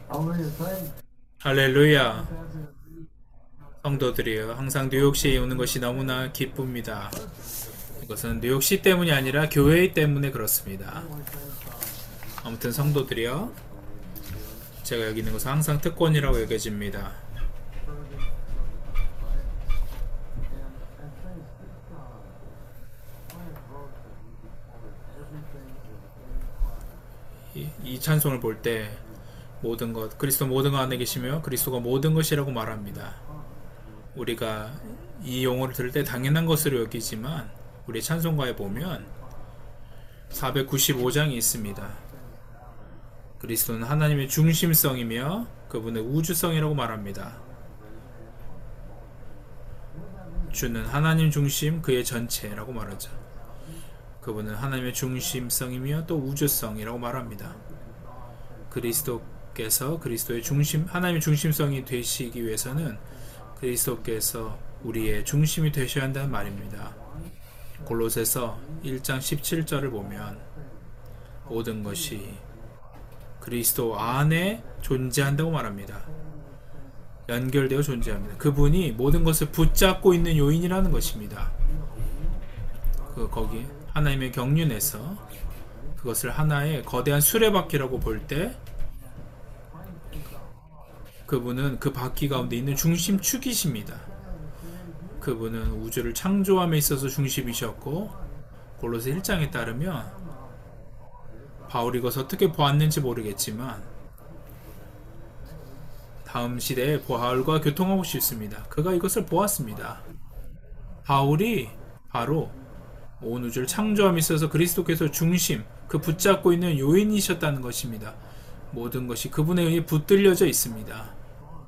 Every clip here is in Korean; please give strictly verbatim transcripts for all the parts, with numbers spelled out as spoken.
할렐루야. 성도들이여, 항상 뉴욕시에 오는 것이 너무나 기쁩니다. 이것은 뉴욕시 때문이 아니라 교회 때문에 그렇습니다. 아무튼 성도들이여, 제가 여기 있는 것은 항상 특권이라고 여겨집니다. 이, 이 찬송을 볼 때 모든 것, 그리스도 모든 것 안에 계시며 그리스도가 모든 것이라고 말합니다. 우리가 이 용어를 들을 때 당연한 것으로 여기지만 우리 찬송가에 보면 사백구십오 장이 있습니다. 그리스도는 하나님의 중심성이며 그분의 우주성이라고 말합니다. 주는 하나님 중심 그의 전체라고 말하죠. 그분은 하나님의 중심성이며 또 우주성이라고 말합니다. 그리스도께서 그리스도의 중심, 하나님의 중심성이 되시기 위해서는 그리스도께서 우리의 중심이 되셔야 한다는 말입니다. 골로새서 일 장 십칠 절을 보면 모든 것이 그리스도 안에 존재한다고 말합니다. 연결되어 존재합니다. 그분이 모든 것을 붙잡고 있는 요인이라는 것입니다. 그 거기 하나님의 경륜에서 그것을 하나의 거대한 수레바퀴라고 볼 때 그분은 그 바퀴 가운데 있는 중심축이십니다. 그분은 우주를 창조함에 있어서 중심이셨고, 골로새 일 장에 따르면 바울이 이것을 어떻게 보았는지 모르겠지만 다음 시대에 바울과 교통하고 싶습니다. 그가 이것을 보았습니다. 바울이 바로 온 우주를 창조함에 있어서 그리스도께서 중심, 그 붙잡고 있는 요인이셨다는 것입니다. 모든 것이 그분에 의해 붙들려져 있습니다.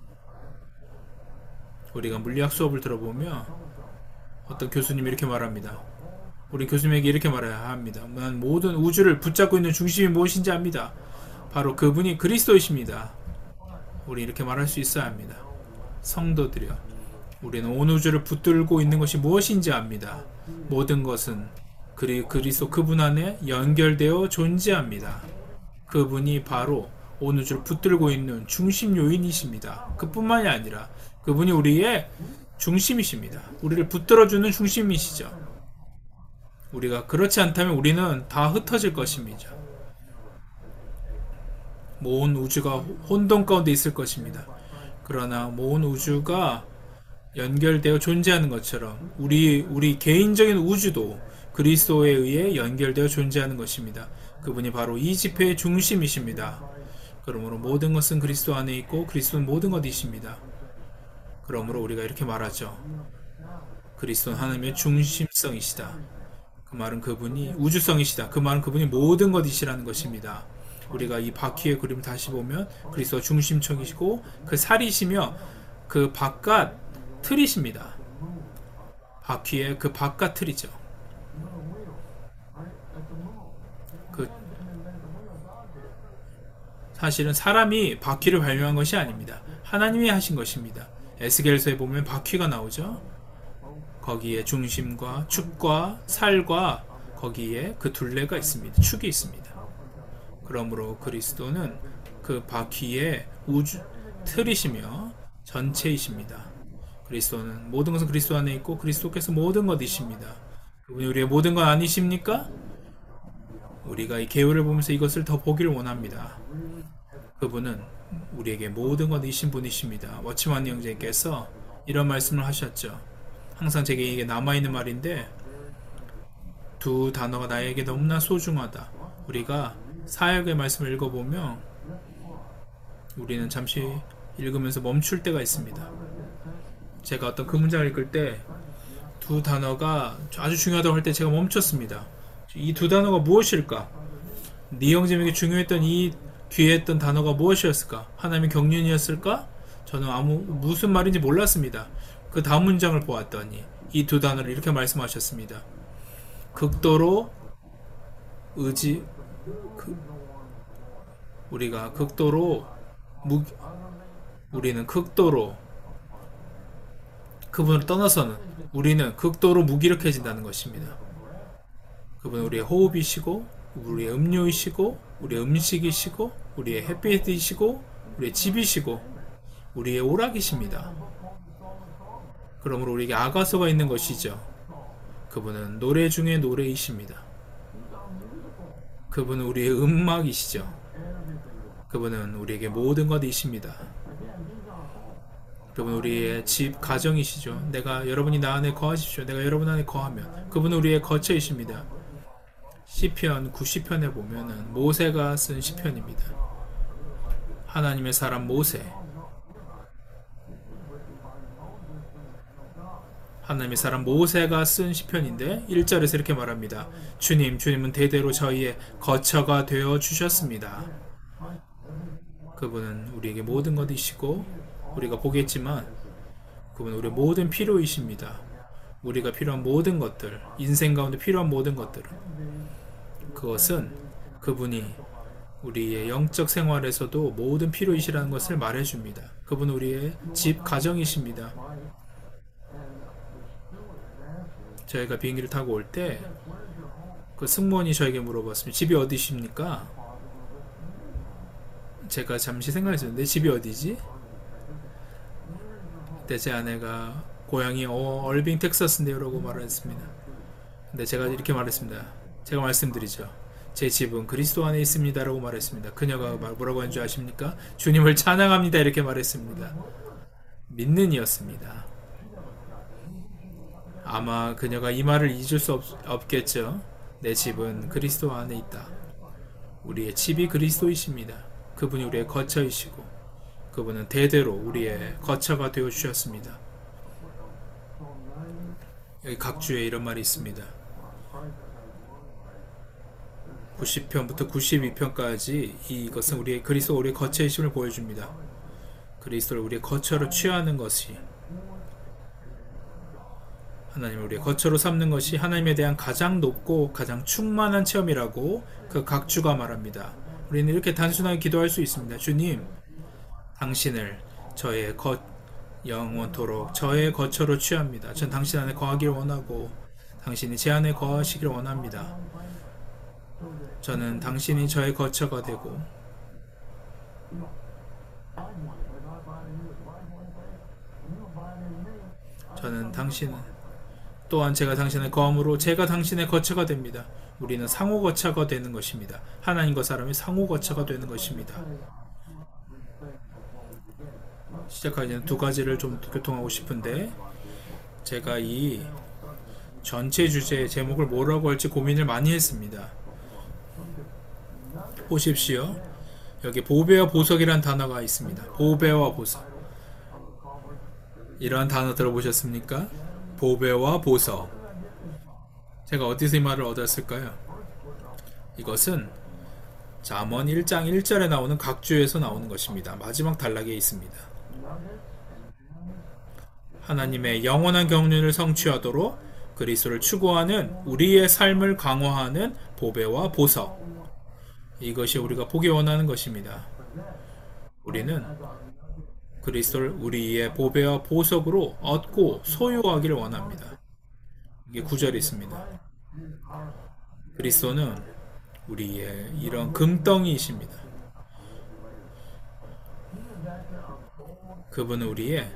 우리가 물리학 수업을 들어보면 어떤 교수님이 이렇게 말합니다. 우리 교수님에게 이렇게 말해야 합니다. 난 모든 우주를 붙잡고 있는 중심이 무엇인지 압니다. 바로 그분이 그리스도이십니다. 우리 이렇게 말할 수 있어야 합니다. 성도들이여, 우리는 온 우주를 붙들고 있는 것이 무엇인지 압니다. 모든 것은 그리, 그리스도 그분 안에 연결되어 존재합니다. 그분이 바로 온 우주를 붙들고 있는 중심 요인이십니다. 그뿐만이 아니라 그분이 우리의 중심이십니다. 우리를 붙들어주는 중심이시죠. 우리가 그렇지 않다면 우리는 다 흩어질 것입니다. 모든 우주가 혼돈 가운데 있을 것입니다. 그러나 모든 우주가 연결되어 존재하는 것처럼 우리 우리 개인적인 우주도 그리스도에 의해 연결되어 존재하는 것입니다. 그분이 바로 이 집회의 중심이십니다. 그러므로 모든 것은 그리스도 안에 있고 그리스도는 모든 것이십니다. 그러므로 우리가 이렇게 말하죠. 그리스도는 하나님의 중심성이시다. 그 말은 그분이 우주성이시다. 그 말은 그분이 모든 것이시라는 것입니다. 우리가 이 바퀴의 그림을 다시 보면 그리스도가 중심청이시고 그 살이시며 그 바깥 틀이십니다. 바퀴의 그 바깥 틀이죠. 그 사실은 사람이 바퀴를 발명한 것이 아닙니다. 하나님이 하신 것입니다. 에스겔서에 보면 바퀴가 나오죠. 거기에 중심과 축과 살과 거기에 그 둘레가 있습니다. 축이 있습니다. 그러므로 그리스도는 그 바퀴의 우주 틀이시며 전체이십니다. 그리스도는 모든 것은 그리스도 안에 있고 그리스도께서 모든 것이십니다. 그분이 우리의 모든 것 아니십니까? 우리가 이 계율을 보면서 이것을 더 보기를 원합니다. 그분은 우리에게 모든 것이신 분이십니다. 워치만 형제께서 이런 말씀을 하셨죠. 항상 제게 이게 남아있는 말인데 두 단어가 나에게 너무나 소중하다. 우리가 사역의 말씀을 읽어보면 우리는 잠시 읽으면서 멈출 때가 있습니다. 제가 어떤 그 문장을 읽을 때 두 단어가 아주 중요하다고 할 때 제가 멈췄습니다. 이 두 단어가 무엇일까? 네 형제에게 중요했던 이 귀했던 단어가 무엇이었을까? 하나님의 경륜이었을까? 저는 아무 무슨 말인지 몰랐습니다. 그 다음 문장을 보았더니 이 두 단어를 이렇게 말씀하셨습니다. 극도로 의지 그, 우리가 극도로 무, 우리는 극도로 그분을 떠나서는 우리는 극도로 무기력해진다는 것입니다. 그분은 우리의 호흡이시고 우리의 음료이시고 우리의 음식이시고 우리의 햇빛이시고 우리의 집이시고 우리의 오락이십니다. 그러므로 우리에게 아가서가 있는 것이죠. 그분은 노래 중에 노래이십니다. 그분은 우리의 음악이시죠. 그분은 우리에게 모든 것이십니다. 그분은 우리의 집, 가정이시죠. 내가 여러분이 나 안에 거하십시오. 내가 여러분 안에 거하면 그분은 우리의 거처이십니다. 시편 구십 편에 보면은 모세가 쓴 시편입니다. 하나님의 사람 모세, 하나님의 사람 모세가 쓴 시편인데 일 절에서 이렇게 말합니다. 주님, 주님은 대대로 저희의 거처가 되어 주셨습니다. 그분은 우리에게 모든 것이시고 우리가 보겠지만 그분은 우리의 모든 필요이십니다. 우리가 필요한 모든 것들, 인생 가운데 필요한 모든 것들, 그것은 그분이 우리의 영적 생활에서도 모든 필요이시라는 것을 말해줍니다. 그분은 우리의 집, 가정이십니다. 저희가 비행기를 타고 올 때 그 승무원이 저에게 물어봤습니다. 집이 어디십니까? 제가 잠시 생각했어요. 내 집이 어디지? 그때 제 아내가 고향이 어, 얼빙 텍사스인데요 라고 말했습니다. 근데 제가 이렇게 말했습니다. 제가 말씀드리죠. 제 집은 그리스도 안에 있습니다 라고 말했습니다. 그녀가 뭐라고 한 줄 아십니까? 주님을 찬양합니다 이렇게 말했습니다. 믿는 이였습니다. 아마 그녀가 이 말을 잊을 수 없, 없겠죠. 내 집은 그리스도 안에 있다. 우리의 집이 그리스도이십니다. 그분이 우리의 거처이시고 그분은 대대로 우리의 거처가 되어 주셨습니다. 여기 각주에 이런 말이 있습니다. 구십 편부터 구십이 편까지 이것은 우리의 그리스도 우리의 거처이심을 보여줍니다. 그리스도를 우리의 거처로 취하는 것이, 하나님을 우리의 거처로 삼는 것이 하나님에 대한 가장 높고 가장 충만한 체험이라고 그 각주가 말합니다. 우리는 이렇게 단순하게 기도할 수 있습니다. 주님, 당신을 저의 거, 영원토록 저의 거처로 취합니다. 전 당신 안에 거하기를 원하고 당신이 제 안에 거하시기를 원합니다. 저는 당신이 저의 거처가 되고 저는 당신은 또한 제가 당신의 거함으로 제가 당신의 거처가 됩니다. 우리는 상호 거처가 되는 것입니다. 하나님과 사람이 상호 거처가 되는 것입니다. 시작하기 전에 두 가지를 좀 교통하고 싶은데, 제가 이 전체 주제의 제목을 뭐라고 할지 고민을 많이 했습니다. 보십시오. 여기 보배와 보석이라는 단어가 있습니다. 보배와 보석. 이러한 단어 들어보셨습니까? 보배와 보석. 제가 어디서 이 말을 얻었을까요? 이것은 잠언 일 장 일 절에 나오는 각주에서 나오는 것입니다. 마지막 단락에 있습니다. 하나님의 영원한 경륜을 성취하도록 그리스도를 추구하는 우리의 삶을 강화하는 보배와 보석. 이것이 우리가 보기 원하는 것입니다. 우리는 그리스도를 우리의 보배와 보석으로 얻고 소유하기를 원합니다. 이게 구절이 있습니다. 그리스도는 우리의 이런 금덩이이십니다. 그분은 우리의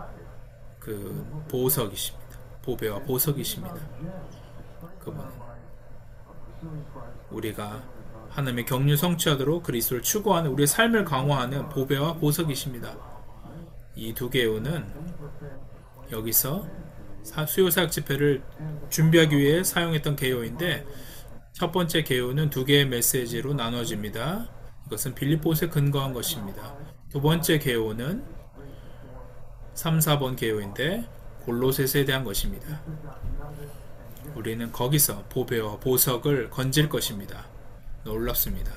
그 보석이십니다. 보배와 보석이십니다. 그분은 우리가 하나님의 경륜 성취하도록 그리스도를 추구하는 우리의 삶을 강화하는 보배와 보석이십니다. 이 두 개요는 여기서 수요사역 집회를 준비하기 위해 사용했던 개요인데, 첫 번째 개요는 두 개의 메시지로 나눠집니다. 이것은 빌립보스에 근거한 것입니다. 두 번째 개요는 삼, 사 번 개요인데 골로새서에 대한 것입니다. 우리는 거기서 보배와 보석을 건질 것입니다. 놀랍습니다.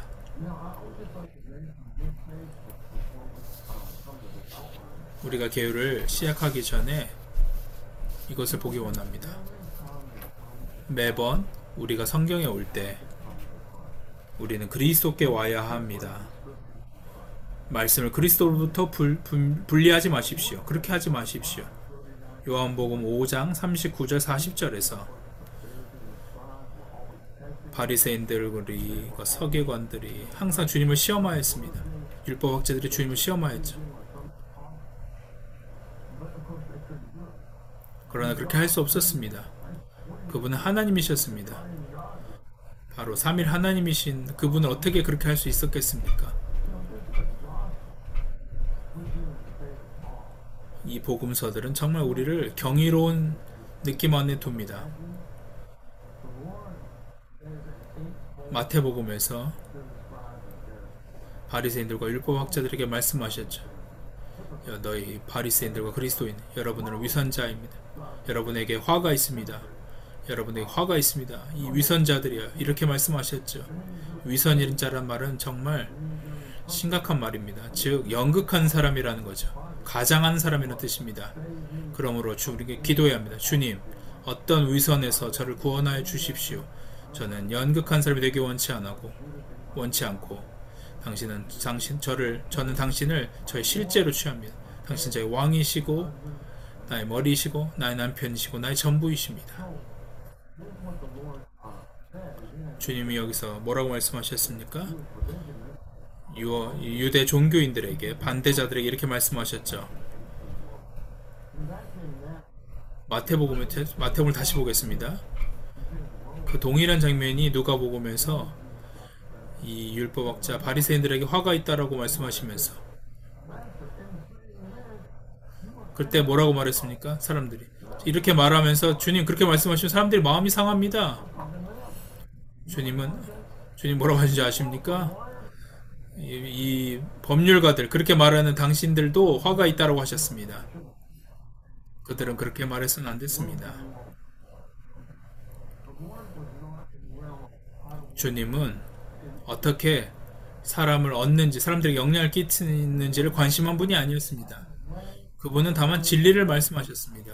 우리가 개요를 시작하기 전에 이것을 보기 원합니다. 매번 우리가 성경에 올 때 우리는 그리스도께 와야 합니다. 말씀을 그리스도로부터 불, 불, 분리하지 마십시오. 그렇게 하지 마십시오. 요한복음 오 장 삼십구 절 사십 절에서 바리새인들이 서기관들이 항상 주님을 시험하였습니다. 율법학자들이 주님을 시험하였죠. 그러나 그렇게 할 수 없었습니다. 그분은 하나님이셨습니다. 바로 삼일 하나님이신 그분을 어떻게 그렇게 할 수 있었겠습니까? 이 복음서들은 정말 우리를 경이로운 느낌 안에 둡니다. 마태복음에서 바리새인들과 율법학자들에게 말씀하셨죠. 야, 너희 바리새인들과 그리스도인, 여러분은 위선자입니다. 여러분에게 화가 있습니다. 여러분에게 화가 있습니다. 이 위선자들이야. 이렇게 말씀하셨죠. 위선자란 말은 정말 심각한 말입니다. 즉 연극한 사람이라는 거죠. 가장한 사람이라는 뜻입니다. 그러므로 주님께 기도해야 합니다. 주님, 어떤 위선에서 저를 구원하여 주십시오. 저는 연극한 사람이 되기 원치 않고 원치 않고 당신은 당신 저를 저는 당신을 저의 실제로 취합니다. 당신 저의 왕이시고 나의 머리이시고 나의 남편이시고 나의 전부이십니다. 주님이 여기서 뭐라고 말씀하셨습니까? 유, 유대 종교인들에게, 반대자들에게 이렇게 말씀하셨죠. 마태복음을, 마태복음을 다시 보겠습니다. 그 동일한 장면이 누가복음에서 이 율법학자 바리새인들에게 화가 있다라고 말씀하시면서 그때 뭐라고 말했습니까? 사람들이 이렇게 말하면서 주님 그렇게 말씀하시면 사람들이 마음이 상합니다. 주님은 주님 뭐라고 하신지 아십니까? 이, 이 법률가들 그렇게 말하는 당신들도 화가 있다라고 하셨습니다. 그들은 그렇게 말해서는 안 됐습니다. 주님은 어떻게 사람을 얻는지, 사람들에게 영향을 끼치는지를 관심한 분이 아니었습니다. 그분은 다만 진리를 말씀하셨습니다.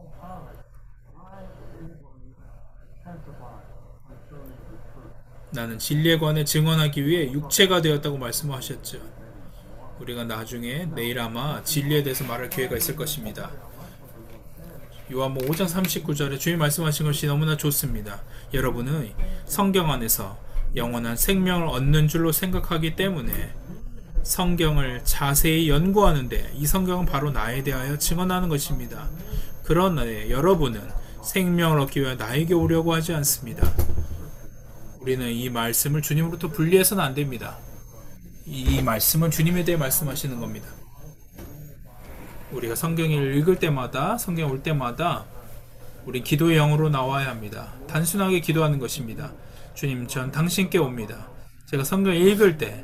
나는 진리에 관해 증언하기 위해 육체가 되었다고 말씀하셨죠. 우리가 나중에 내일 아마 진리에 대해서 말할 기회가 있을 것입니다. 요한복음 오 장 삼십구 절에 주님 말씀하신 것이 너무나 좋습니다. 여러분은 성경 안에서 영원한 생명을 얻는 줄로 생각하기 때문에 성경을 자세히 연구하는데 이 성경은 바로 나에 대하여 증언하는 것입니다. 그러나 여러분은 생명을 얻기 위해 나에게 오려고 하지 않습니다. 우리는 이 말씀을 주님으로부터 분리해서는 안 됩니다. 이 말씀은 주님에 대해 말씀하시는 겁니다. 우리가 성경을 읽을 때마다, 성경 올 때마다 우리 기도의 영으로 나와야 합니다. 단순하게 기도하는 것입니다. 주님, 전 당신께 옵니다. 제가 성경을 읽을 때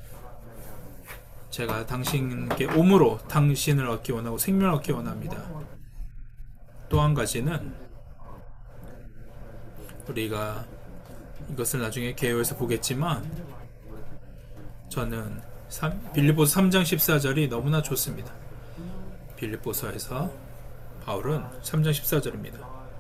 제가 당신께 옴으로 당신을 얻기 원하고 생명을 얻기 원합니다. 또 한 가지는 우리가 이것을 나중에 개요에서 보겠지만 저는 빌립보서 삼 장 십사 절이 너무나 좋습니다. 빌립보서에서 바울은 삼 장 십사 절입니다.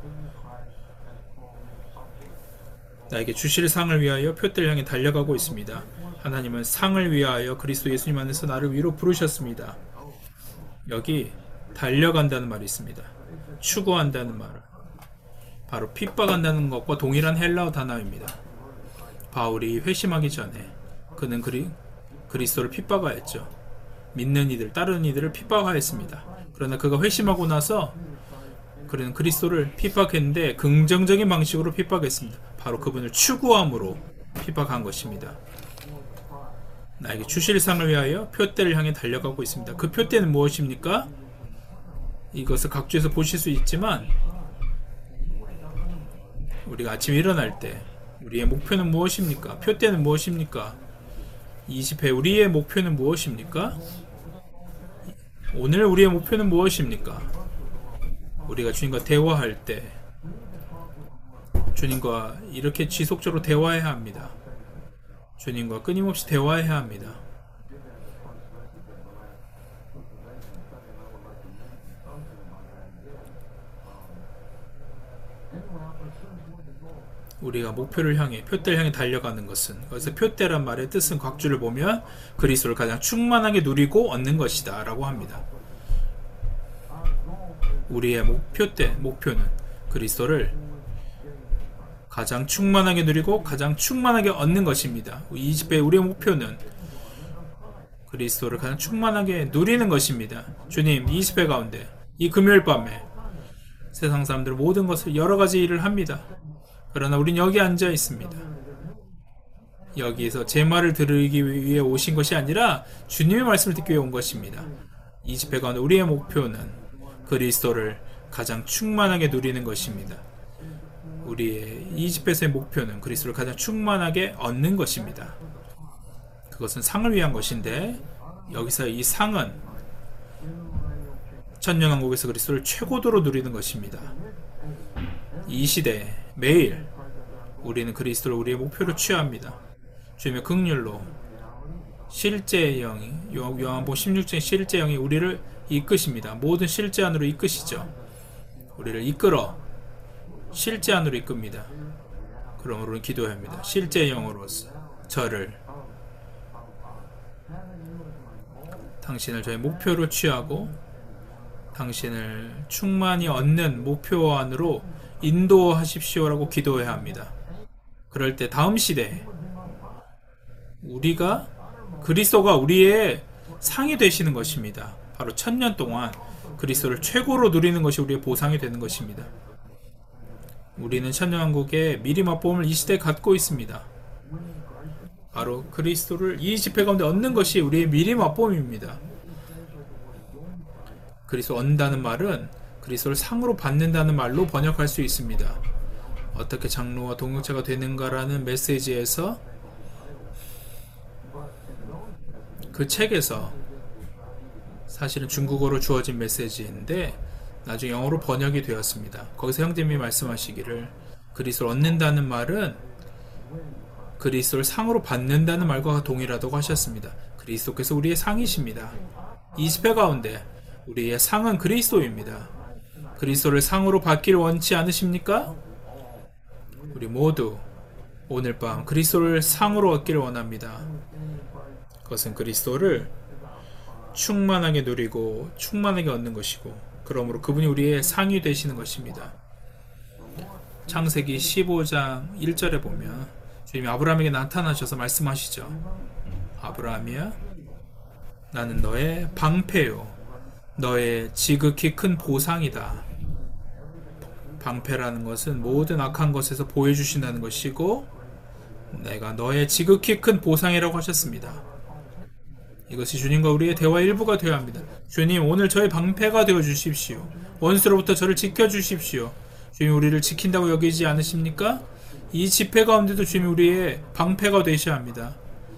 나에게 주실 상을 위하여 표대를 향해 달려가고 있습니다. 하나님은 상을 위하여 그리스도 예수님 안에서 나를 위로 부르셨습니다. 여기 달려간다는 말이 있습니다. 추구한다는 말, 바로 핍박한다는 것과 동일한 헬라어 단어입니다. 바울이 회심하기 전에 그는 그리, 그리스도를 핍박하였죠. 믿는 이들, 따르는 이들을 핍박하였습니다. 그러나 그가 회심하고 나서 그는 그리스도를 핍박했는데 긍정적인 방식으로 핍박했습니다. 바로 그분을 추구함으로 핍박한 것입니다. 나에게 주실 상을 위하여 표대를 향해 달려가고 있습니다. 그 표대는 무엇입니까? 이것을 각주에서 보실 수 있지만 우리가 아침에 일어날 때 우리의 목표는 무엇입니까? 표대는 무엇입니까? 이십 회 우리의 목표는 무엇입니까? 오늘 우리의 목표는 무엇입니까? 우리가 주님과 대화할 때 주님과 이렇게 지속적으로 대화해야 합니다. 주님과 끊임없이 대화해야 합니다. 우리가 목표를 향해, 표대를 향해 달려가는 것은, 그래서 표대란 말의 뜻은 각주를 보면 그리스도를 가장 충만하게 누리고 얻는 것이다 라고 합니다. 우리의 목, 표대, 목표는 그리스도를 가장 충만하게 누리고 가장 충만하게 얻는 것입니다. 이십 회 우리의 목표는 그리스도를 가장 충만하게 누리는 것입니다. 주님, 이십 회 가운데 이 금요일 밤에 세상 사람들은 모든 것을 여러 가지 일을 합니다. 그러나 우린 여기 앉아 있습니다. 여기에서 제 말을 들으기 위해 오신 것이 아니라 주님의 말씀을 듣기 위해 온 것입니다. 이십 회 가운데 우리의 목표는 그리스도를 가장 충만하게 누리는 것입니다. 우리의 이십 회에서의 목표는 그리스도를 가장 충만하게 얻는 것입니다. 그것은 상을 위한 것인데 여기서 이 상은 천년왕국에서 그리스도를 최고도로 누리는 것입니다. 이 시대에 매일 우리는 그리스도를 우리의 목표로 취합니다. 주님의 긍휼로 실제의 영이, 요한복음 십육 장 실제의 영이 우리를 이끄십니다. 모든 실제 안으로 이끄시죠. 우리를 이끌어 실제 안으로 이끕니다. 그러므로 우리는 기도해야 합니다. 실제의 영으로서 저를, 당신을 저의 목표로 취하고 당신을 충만히 얻는 목표 안으로 인도하십시오라고 기도해야 합니다. 그럴 때 다음 시대에 우리가 그리스도가 우리의 상이 되시는 것입니다. 바로 천년 동안 그리스도를 최고로 누리는 것이 우리의 보상이 되는 것입니다. 우리는 천년왕국의 미리 맛봄을 이 시대에 갖고 있습니다. 바로 그리스도를 이 집회 가운데 얻는 것이 우리의 미리 맛봄입니다. 그리스도 얻는다는 말은 그리스도를 상으로 받는다는 말로 번역할 수 있습니다. 어떻게 장로와 동역자가 되는가라는 메시지에서, 그 책에서 사실은 중국어로 주어진 메시지인데 나중에 영어로 번역이 되었습니다. 거기서 형제님이 말씀하시기를 그리스도를 얻는다는 말은 그리스도를 상으로 받는다는 말과 동일하다고 하셨습니다. 그리스도께서 우리의 상이십니다. 이십 회 가운데 우리의 상은 그리스도입니다. 그리스도를 상으로 받기를 원치 않으십니까? 우리 모두 오늘 밤 그리스도를 상으로 얻기를 원합니다. 그것은 그리스도를 충만하게 누리고 충만하게 얻는 것이고, 그러므로 그분이 우리의 상이 되시는 것입니다. 창세기 십오 장 일 절에 보면 주님이 아브라함에게 나타나셔서 말씀하시죠. 아브라함이야, 나는 너의 방패요, 너의 지극히 큰 보상이다. 방패라는 것은 모든 악한 것에서 보호해주신다는 것이고, 내가 너의 지극히 큰 보상이라고 하셨습니다. 이것이 주님과 우리의 대화의 일부가 되어야 합니다. 주님, 오늘 저의 방패가 되어 주십시오. 원수로부터 저를 지켜주십시오. 주님, 우리를 지킨다고 여기지 않으십니까? 이 집회 가운데도 주님이 우리의 방패가 되셔야 합니다.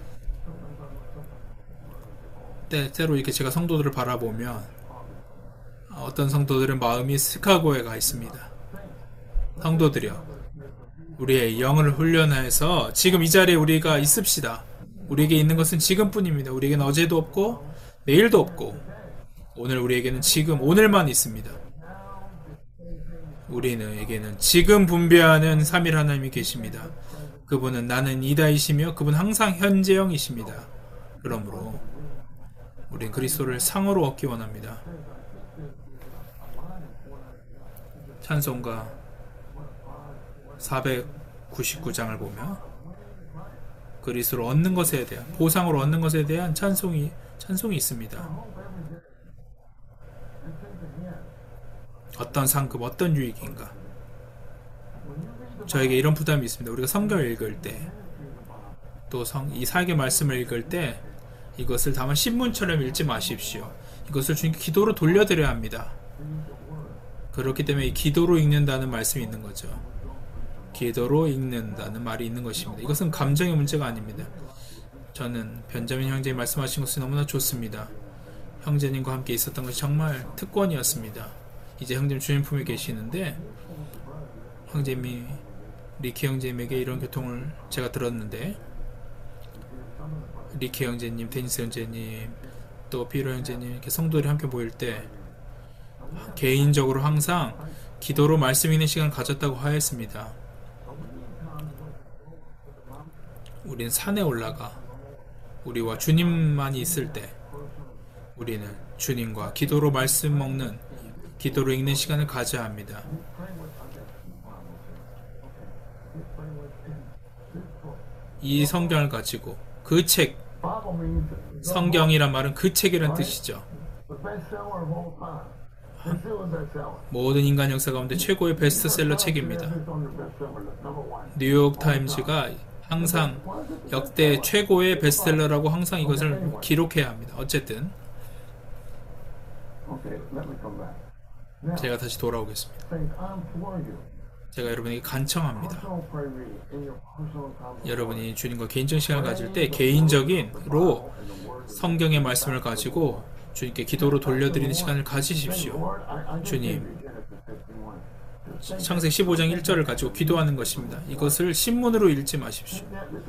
때때로 이렇게 제가 성도들을 바라보면 어떤 성도들은 마음이 시카고에 가 있습니다. 성도들이요, 우리의 영을 훈련해서 지금 이 자리에 우리가 있읍시다. 우리에게 있는 것은 지금뿐입니다. 우리에게는 어제도 없고 내일도 없고 오늘 우리에게는 지금 오늘만 있습니다. 우리에게는 지금 분배하는 삼일 하나님이 계십니다. 그분은 나는 이다이시며 그분은 항상 현재형이십니다. 그러므로 우리는 그리스도를 상으로 얻기 원합니다. 찬송가 사백구십구 장을 보면 그리스도를 얻는 것에 대한, 보상으로 얻는 것에 대한 찬송이 찬송이 있습니다. 어떤 상급, 어떤 유익인가? 저에게 이런 부담이 있습니다. 우리가 성경을 읽을 때, 또 이 사역의 말씀을 읽을 때 이것을 다만 신문처럼 읽지 마십시오. 이것을 주님께 기도로 돌려드려야 합니다. 그렇기 때문에 이 기도로 읽는다는 말씀이 있는 거죠. 기도로 읽는다는 말이 있는 것입니다. 이것은 감정의 문제가 아닙니다. 저는 변자민 형제님 말씀하신 것이 너무나 좋습니다. 형제님과 함께 있었던 것이 정말 특권이었습니다. 이제 형제님 주님 품에 계시는데, 형제님이 리키 형제님에게 이런 교통을 제가 들었는데, 리키 형제님, 데니스 형제님, 또 피로 형제님, 이렇게 성도들이 함께 모일 때 개인적으로 항상 기도로 말씀 읽는 시간을 가졌다고 하였습니다. 우리는 산에 올라가 우리와 주님만이 있을 때 우리는 주님과 기도로 말씀 먹는, 기도로 읽는 시간을 가져야 합니다. 이 성경을 가지고, 그 책, 성경이란 말은 그 책이란 뜻이죠. 모든 인간 역사 가운데 최고의 베스트셀러 책입니다. 뉴욕타임즈가 항상 역대 최고의 베스트셀러라고 항상 이것을 기록해야 합니다. 어쨌든 제가 다시 돌아오겠습니다. 제가 여러분에게 간청합니다. 여러분이 주님과 개인적인 시간을 가질 때 개인적인로 성경의 말씀을 가지고 주님께 기도로 돌려드리는 시간을 가지십시오. 주님, 창세기 십오 장 일 절을 가지고 기도하는 것입니다. 이것을 신문으로 읽지 마십시오.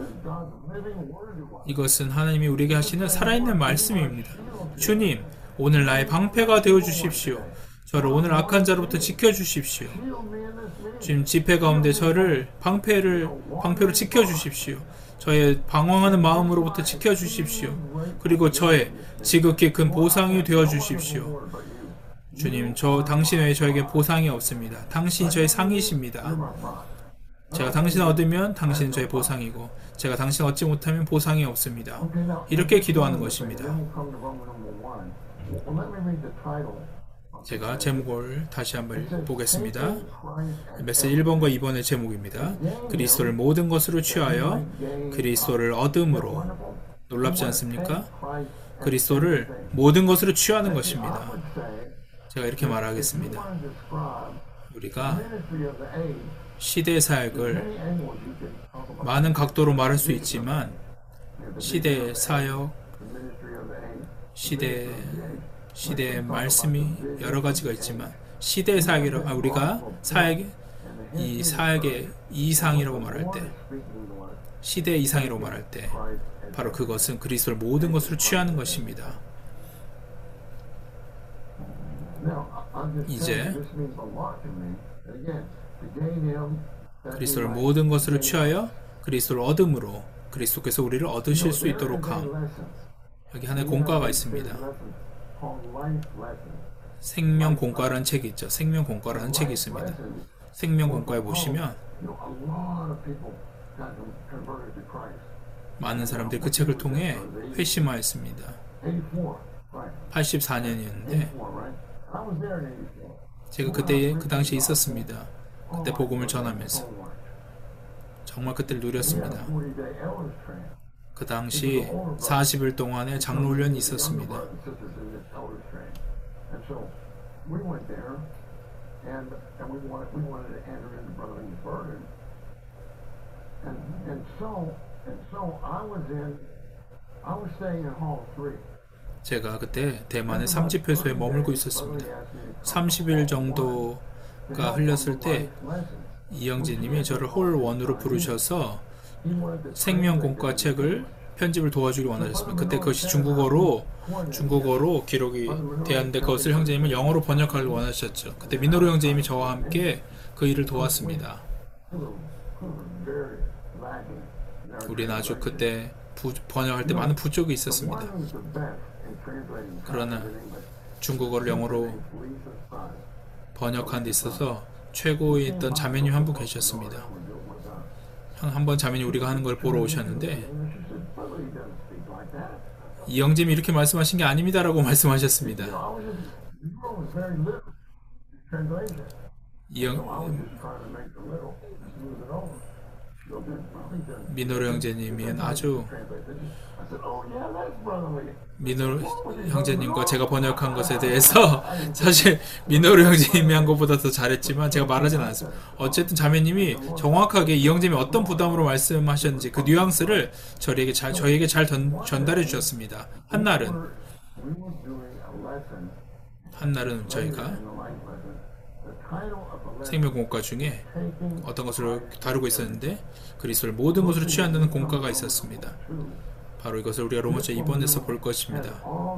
이것은 하나님이 우리에게 하시는 살아있는 말씀입니다. 주님, 오늘 나의 방패가 되어 주십시오. 저를 오늘 악한 자로부터 지켜주십시오. 주님, 집회 가운데 저를 방패를 방패로 지켜주십시오. 저의 방황하는 마음으로부터 지켜주십시오. 그리고 저의 지극히 큰 보상이 되어주십시오. 주님, 저 당신 외에 저에게 보상이 없습니다. 당신이 저의 상이십니다. 제가 당신을 얻으면 당신은 저의 보상이고 제가 당신을 얻지 못하면 보상이 없습니다. 이렇게 기도하는 것입니다. 제가 제목을 다시 한번 보겠습니다. 메시지 일 번과 이 번의 제목입니다. 그리스도를 모든 것으로 취하여 그리스도를 얻음으로. 놀랍지 않습니까? 그리스도를 모든 것으로 취하는 것입니다. 제가 이렇게 말하겠습니다. 우리가 시대 사역을 많은 각도로 말할 수 있지만 시대 사역, 시대 시대의 말씀이 여러 가지가 있지만 시대의 사역이라고 아, 우리가 사역 이 사역의 이상이라고 말할 때 시대 이상이라고 말할 때 바로 그것은 그리스도를 모든 것으로 취하는 것입니다. 이제 그리스도를 모든 것으로 취하여 그리스도를 얻음으로 그리스도께서 우리를 얻으실 수 있도록 함. 여기 하나의 공과가 있습니다. 생명공과라는 책이 있죠. 생명공과라는 책이 있습니다. 생명공과에 보시면 많은 사람들이 그 책을 통해 회심하였습니다. 팔십사 년이었는데 제가 그때 그 당시에 있었습니다. 그때 복음을 전하면서 정말 그때를 누렸습니다. 그 당시 사십 일 동안의 장로훈련이 있었습니다. 제가 그때 대만의 삼집회소에 머물고 있었습니다. 삼십 일 정도가 흘렸을 때 이영진님이 저를 홀 원으로 부르셔서 생명공과 책을 편집을 도와주기 원하셨습니다. 그때 그것이 중국어로 중국어로 기록이 되었는데 그것을 형제님은 영어로 번역하길 원하셨죠. 그때 민노루 형제님이 저와 함께 그 일을 도왔습니다. 우리는 아주 그때 부, 번역할 때 많은 부족이 있었습니다. 그러나 중국어를 영어로 번역하는 데 있어서 최고에 있던 자매님 한 분 계셨습니다. 한번 자매님 우리가 하는 걸 보러 오셨는데 이영진이 이렇게 말씀하신 게 아닙니다 라고 말씀하셨습니다. 이영 민노루 형제님이 아주 민노루 형제님과 제가 번역한 것에 대해서 사실 민노루 형제님이 한 것보다 더 잘했지만 제가 말하진 않았습니다. 어쨌든 자매님이 정확하게 이 형제님이 어떤 부담으로 말씀하셨는지 그 뉘앙스를 저에게 잘, 저에게 잘 전, 전달해 주셨습니다. 한날은 한날은 저희가 생명공과 중에 어떤 것을 다루고 있었는데 그리스도를 모든 것으로 취한다는 공과가 있었습니다. 바로 이것을 우리가 로마서 이 번에서 볼 것입니다.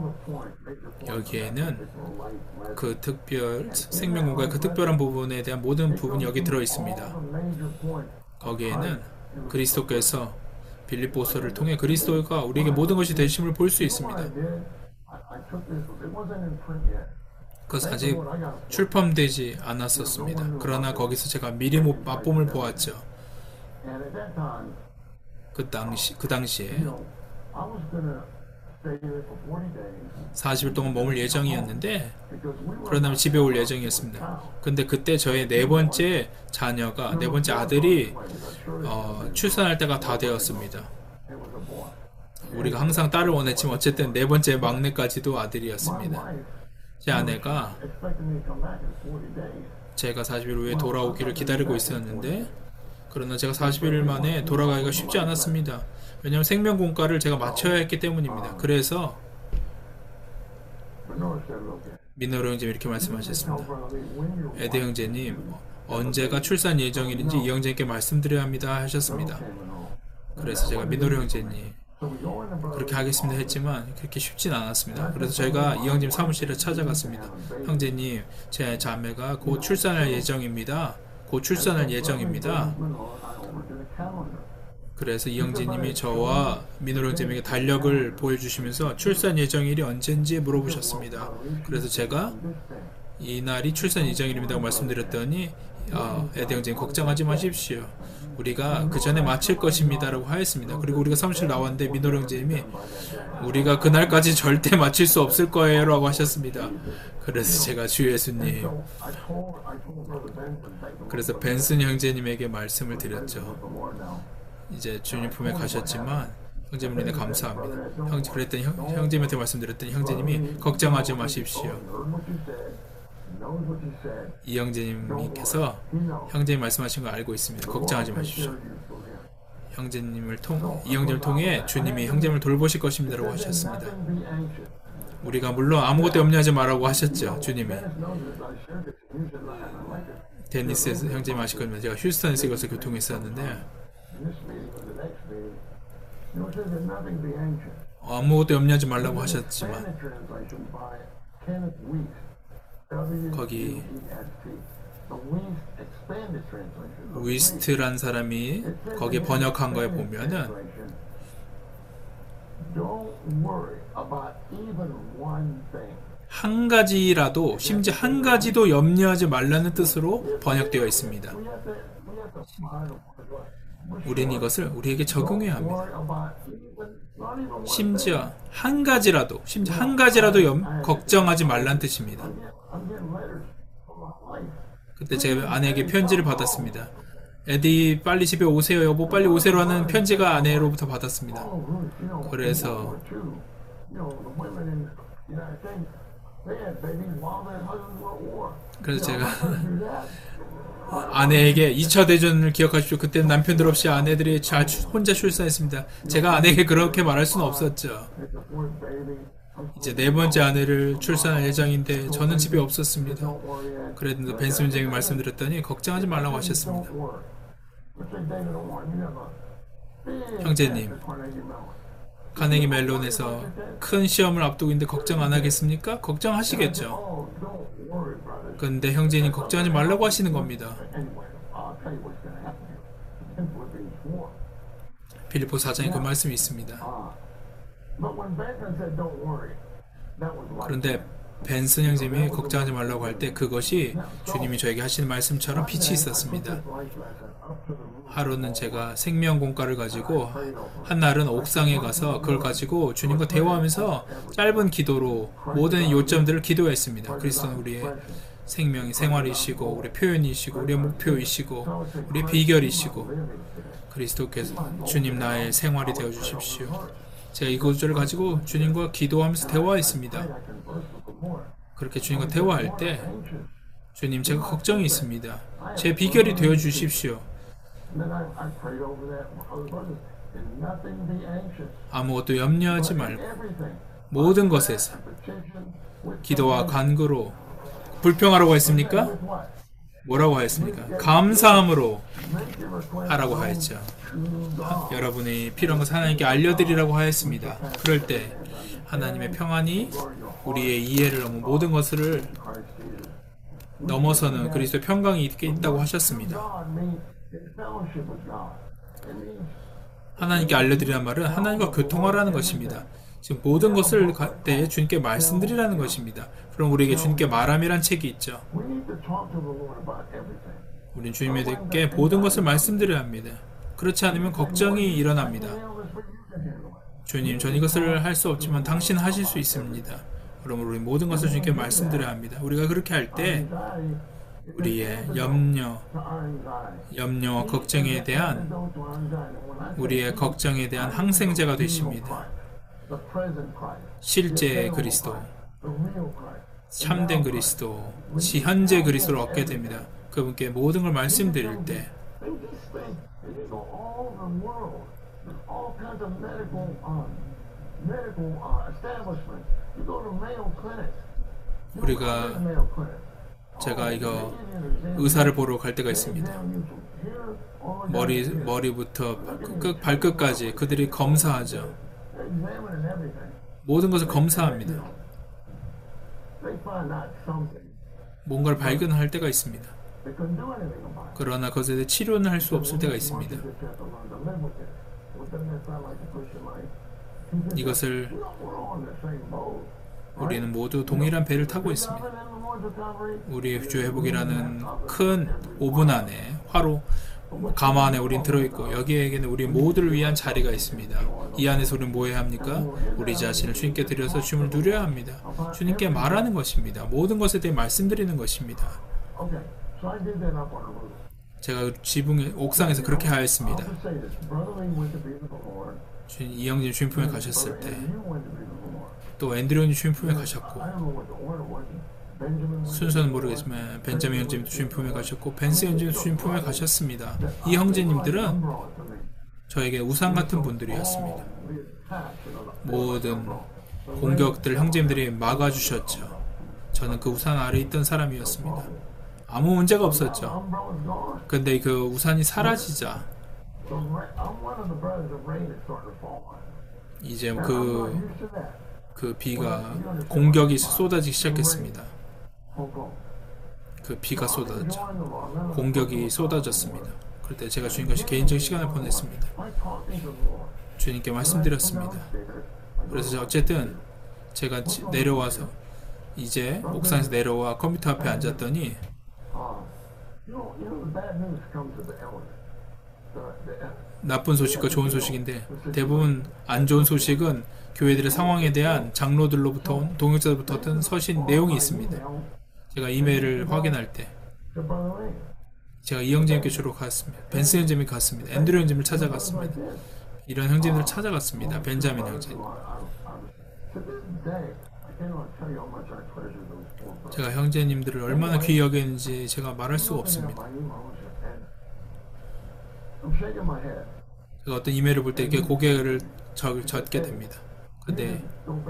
여기에는 그 특별 생명공과의 그 특별한 부분에 대한 모든 부분이 여기 들어 있습니다. 거기에는 그리스도께서 빌립보서를 통해 그리스도가 우리에게 모든 것이 되심을 볼 수 있습니다. 그것은 아직 출판되지 않았었습니다. 그러나 거기서 제가 미리 맛봄을 보았죠. 그 당시 그 당시에 사십 일 동안 머물 예정이었는데 그런 다음에 집에 올 예정이었습니다. 근데 그때 저의 네 번째 자녀가 네 번째 아들이 어, 출산할 때가 다 되었습니다. 우리가 항상 딸을 원했지만 어쨌든 네 번째 막내까지도 아들이었습니다. 제 아내가 제가 사십 일 후에 돌아오기를 기다리고 있었는데 그러나 제가 사십 일 만에 돌아가기가 쉽지 않았습니다. 왜냐하면 생명공과를 제가 마쳐야 했기 때문입니다. 그래서 미노루 형제님 이렇게 말씀하셨습니다. 에드 형제님 언제가 출산 예정일인지 이 형제님께 말씀드려야 합니다 하셨습니다. 그래서 제가 미노루 형제님 그렇게 하겠습니다 했지만 그렇게 쉽진 않았습니다. 그래서 저희가 이 형제님 사무실에 찾아갔습니다. 형제님 제 자매가 곧 출산할 예정입니다. 곧 출산할 예정입니다. 그래서 이 형제님이 저와 민호 형제님에게 달력을 보여주시면서 출산 예정일이 언젠지 물어보셨습니다. 그래서 제가 이날이 출산 예정일입니다 말씀드렸더니 어, 에드 형제님 걱정하지 마십시오. 우리가 그 전에 마칠 것입니다 라고 하였습니다. 그리고 우리가 사무실 나왔는데 민호 형제님이 우리가 그날까지 절대 마칠 수 없을 거예요 라고 하셨습니다. 그래서 제가 주 예수님 그래서 벤슨 형제님에게 말씀을 드렸죠. 이제 주님 품에 가셨지만 형제님 은혜 감사합니다. 형제 그랬더니 형, 형제님한테 말씀드렸더니 형제님이 걱정하지 마십시오. 이 형제님께서 형제님 말씀하신 거 알고 있습니다. 걱정하지 마십시오. 형제님을 통, 이 형제님을 통해 주님이 형제님을 돌보실 것입니다라고 하셨습니다. 우리가 물론 아무것도 염려하지 말라고 하셨죠. 주님이. 데니스에서 형제님 아시거든요. 제가 휴스턴에서 이것을 교통했었는데 아무것도 염려하지 말라고 하셨지만 거기 위스트란 사람이 거기에 번역한 거에 보면은 한 가지라도 심지어 한 가지도 염려하지 말라는 뜻으로 번역되어 있습니다. 우리는 이것을 우리에게 적용해야 합니다. 심지어 한 가지라도 심지어 한 가지라도 염, 걱정하지 말라는 뜻입니다. 그때 제 아내에게 편지를 받았습니다. 에디 빨리 집에 오세요 여보 빨리 오세요 하는 편지가 아내로부터 받았습니다. 그래서 그래서 제가 아내에게 이 차 대전을 기억하십시오. 그때는 남편들 없이 아내들이 잘 혼자 출산했습니다. 제가 아내에게 그렇게 말할 수는 없었죠. 이제 네 번째 아내를 출산할 예정인데 저는 집에 없었습니다. 그래도 벤슨 선생님이 말씀드렸더니 걱정하지 말라고 하셨습니다. 형제님 카네기 멜론에서 큰 시험을 앞두고 있는데 걱정 안 하겠습니까? 걱정하시겠죠. 근데 형제님 걱정하지 말라고 하시는 겁니다. 빌립보 사 장에 그 말씀이 있습니다. 그런데 벤슨 형제님이 걱정하지 말라고 할 때 그것이 주님이 저에게 하시는 말씀처럼 빛이 있었습니다. 하루는 제가 생명공과를 가지고 한 날은 옥상에 가서 그걸 가지고 주님과 대화하면서 짧은 기도로 모든 요점들을 기도했습니다. 그리스도는 우리의 생명이 생활이시고 우리의 표현이시고 우리의 목표이시고 우리의 비결이시고 그리스도께서 주님 나의 생활이 되어주십시오. 제가 이 구절을 가지고 주님과 기도하면서 대화했습니다. 그렇게 주님과 대화할 때 주님 제가 걱정이 있습니다. 제 비결이 되어주십시오. 아무것도 염려하지 말고 모든 것에서 기도와 간구로 불평하라고 했습니까? 뭐라고 하였습니까? 감사함으로 하라고 하였죠. 여러분이 필요한 것을 하나님께 알려드리라고 하였습니다. 그럴 때 하나님의 평안이 우리의 이해를 넘어 모든 것을 넘어서는 그리스도의 평강이 있다고 하셨습니다. 하나님께 알려드리라는 말은 하나님과 교통하라는 것입니다. 지금 모든 것을 때 주님께 말씀드리라는 것입니다. 그럼 우리에게 주님께 말함이란 책이 있죠. 우리는 주님에게 모든 것을 말씀드려야 합니다. 그렇지 않으면 걱정이 일어납니다. 주님, 전 이것을 할 수 없지만 당신 하실 수 있습니다. 그러므로 우리 모든 것을 주님께 말씀드려야 합니다. 우리가 그렇게 할 때 우리의 염려, 염려와 걱정에 대한 우리의 걱정에 대한 항생제가 되십니다. 실제 그리스도, 참된 그리스도, 현재 그리스도를 얻게 됩니다. 그분께 모든 걸 말씀드릴 때 우리가 제가 이거 의사를 보러 갈 때가 있습니다. 머리, 머리부터 끝, 발끝까지 그들이 검사하죠. 모든 것을 검사합니다. 뭔가를 발견할 때가 있습니다. 그러나 그것에 대해 치료는 할 수 없을 때가 있습니다. 이것을 우리는 모두 동일한 배를 타고 있습니다. 우리의 주 회복이라는 큰 오븐 안에, 화로 가마 안에 우린 들어있고 여기에게는 우리 모두를 위한 자리가 있습니다. 이 안에서 우리는 뭐 해야 합니까? 우리 자신을 주님께 드려서 주님을 누려야 합니다. 주님께 말하는 것입니다. 모든 것에 대해 말씀드리는 것입니다. 제가 지붕 옥상에서 그렇게 하였습니다. 이영진 주님 품에 가셨을 때, 또 앤드류님 주님 품에 가셨고, 순서는 모르겠지만 벤자민 형제님도 주님 품에 가셨고, 벤스 형제님도 주님 품에 가셨습니다. 이 형제님들은 저에게 우상 같은 분들이었습니다. 모든 공격들 형제님들이 막아주셨죠. 저는 그 우산 아래 있던 사람이었습니다. 아무 문제가 없었죠. 근데 그 우산이 사라지자 이제 그, 그 비가 공격이 쏟아지기 시작했습니다. 그 비가 쏟아졌죠. 공격이 쏟아졌습니다. 그럴 때 제가 주님과 개인적인 시간을 보냈습니다. 주님께 말씀드렸습니다. 그래서 어쨌든 제가 내려와서 이제 옥상에서 내려와 컴퓨터 앞에 앉았더니 나쁜 소식과 좋은 소식인데 대부분 안 좋은 소식은 교회들의 상황에 대한 장로들로부터 온 동역자들부터 어떤 서신 내용이 있습니다. 제가 이메일을 확인할 때 제가 이 형제님께 주로 갔습니다. 벤스 형제님이 갔습니다. 앤드류 형제님을 찾아갔습니다. 이런 형제님을 찾아갔습니다. 벤자민 형제님. 제가 형제님들을 얼마나 귀히 여겼는지 제가 말할 수가 없습니다. 제가 어떤 이메일을 볼 때 이렇게 고개를 젓게 됩니다. 근데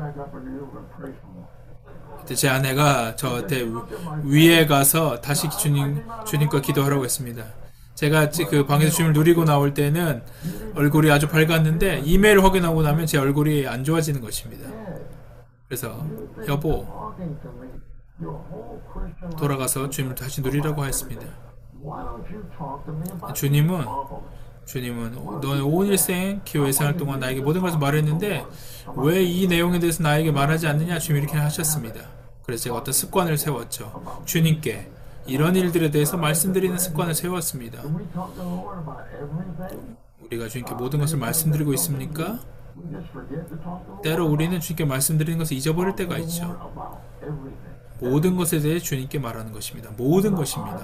그때 제 아내가 저한테 위에 가서 다시 주님, 주님과 기도하라고 했습니다. 제가 그 방에서 주님을 누리고 나올 때는 얼굴이 아주 밝았는데 이메일을 확인하고 나면 제 얼굴이 안 좋아지는 것입니다. 그래서 여보 돌아가서 주님을 다시 누리라고 했습니다. 주님은 주님은 너의 온 일생 교회 생활 동안 나에게 모든 것을 말했는데 왜 이 내용에 대해서 나에게 말하지 않느냐 주님이 이렇게 하셨습니다. 그래서 제가 어떤 습관을 세웠죠. 주님께 이런 일들에 대해서 말씀드리는 습관을 세웠습니다. 우리가 주님께 모든 것을 말씀드리고 있습니까? 때로 우리는 주님께 말씀드리는 것을 잊어버릴 때가 있죠. 모든 것에 대해 주님께 말하는 것입니다. 모든 것입니다.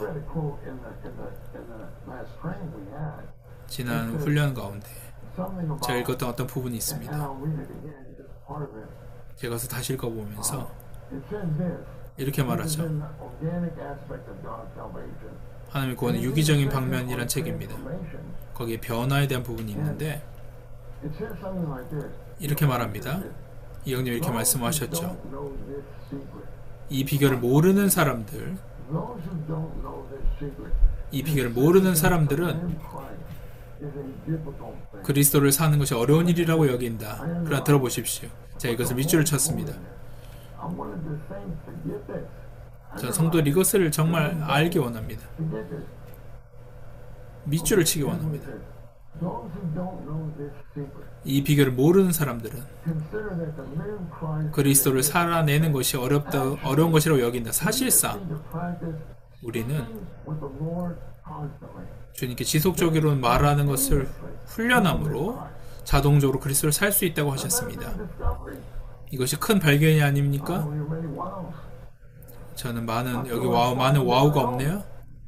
지난 훈련 가운데 제가 읽었던 어떤 부분이 있습니다. 제가 가서 다시 읽어보면서 이렇게 말하죠. 하나님의 구원의 유기적인 방면이란 책입니다. 거기에 변화에 대한 부분이 있는데 이렇게 말합니다. 이 형님 이렇게 말씀하셨죠. 이 비결을 모르는 사람들, 이 비결을 모르는 사람들은 그리스도를 사는 것이 어려운 일이라고 여긴다. 그러나 들어보십시오. 제가 이것을 밑줄을 쳤습니다. 전 성도들 이것을 정말 알기 원합니다. 밑줄을 치기 원합니다. 이 비결을 모르는 사람들은 그리스도를 살아내는 것이 어렵다, 어려운 것이라고 여긴다. 사실상 우리는 주님께 지속적으로 말하는 것을 훈련함으로 자동적으로 그리스도를 살 수 있다고 하셨습니다. 이것이 큰 발견이 아닙니까? 저는 많은 여기 와우 많은 와우가 없네요.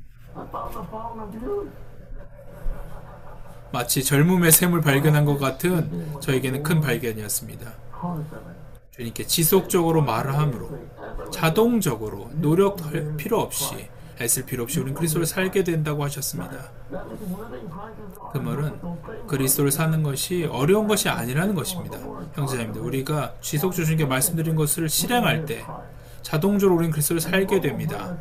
마치 젊음의 샘을 발견한 것 같은 저에게는 큰 발견이었습니다. 주님께 지속적으로 말을 함으로 자동적으로 노력할 필요 없이 애쓸 필요 없이 우리는 그리스도를 살게 된다고 하셨습니다. 그 말은 그리스도를 사는 것이 어려운 것이 아니라는 것입니다. 형제자매들, 우리가 지속적으로 주님께 말씀드린 것을 실행할 때 자동적으로 우리는 그리스도를 살게 됩니다.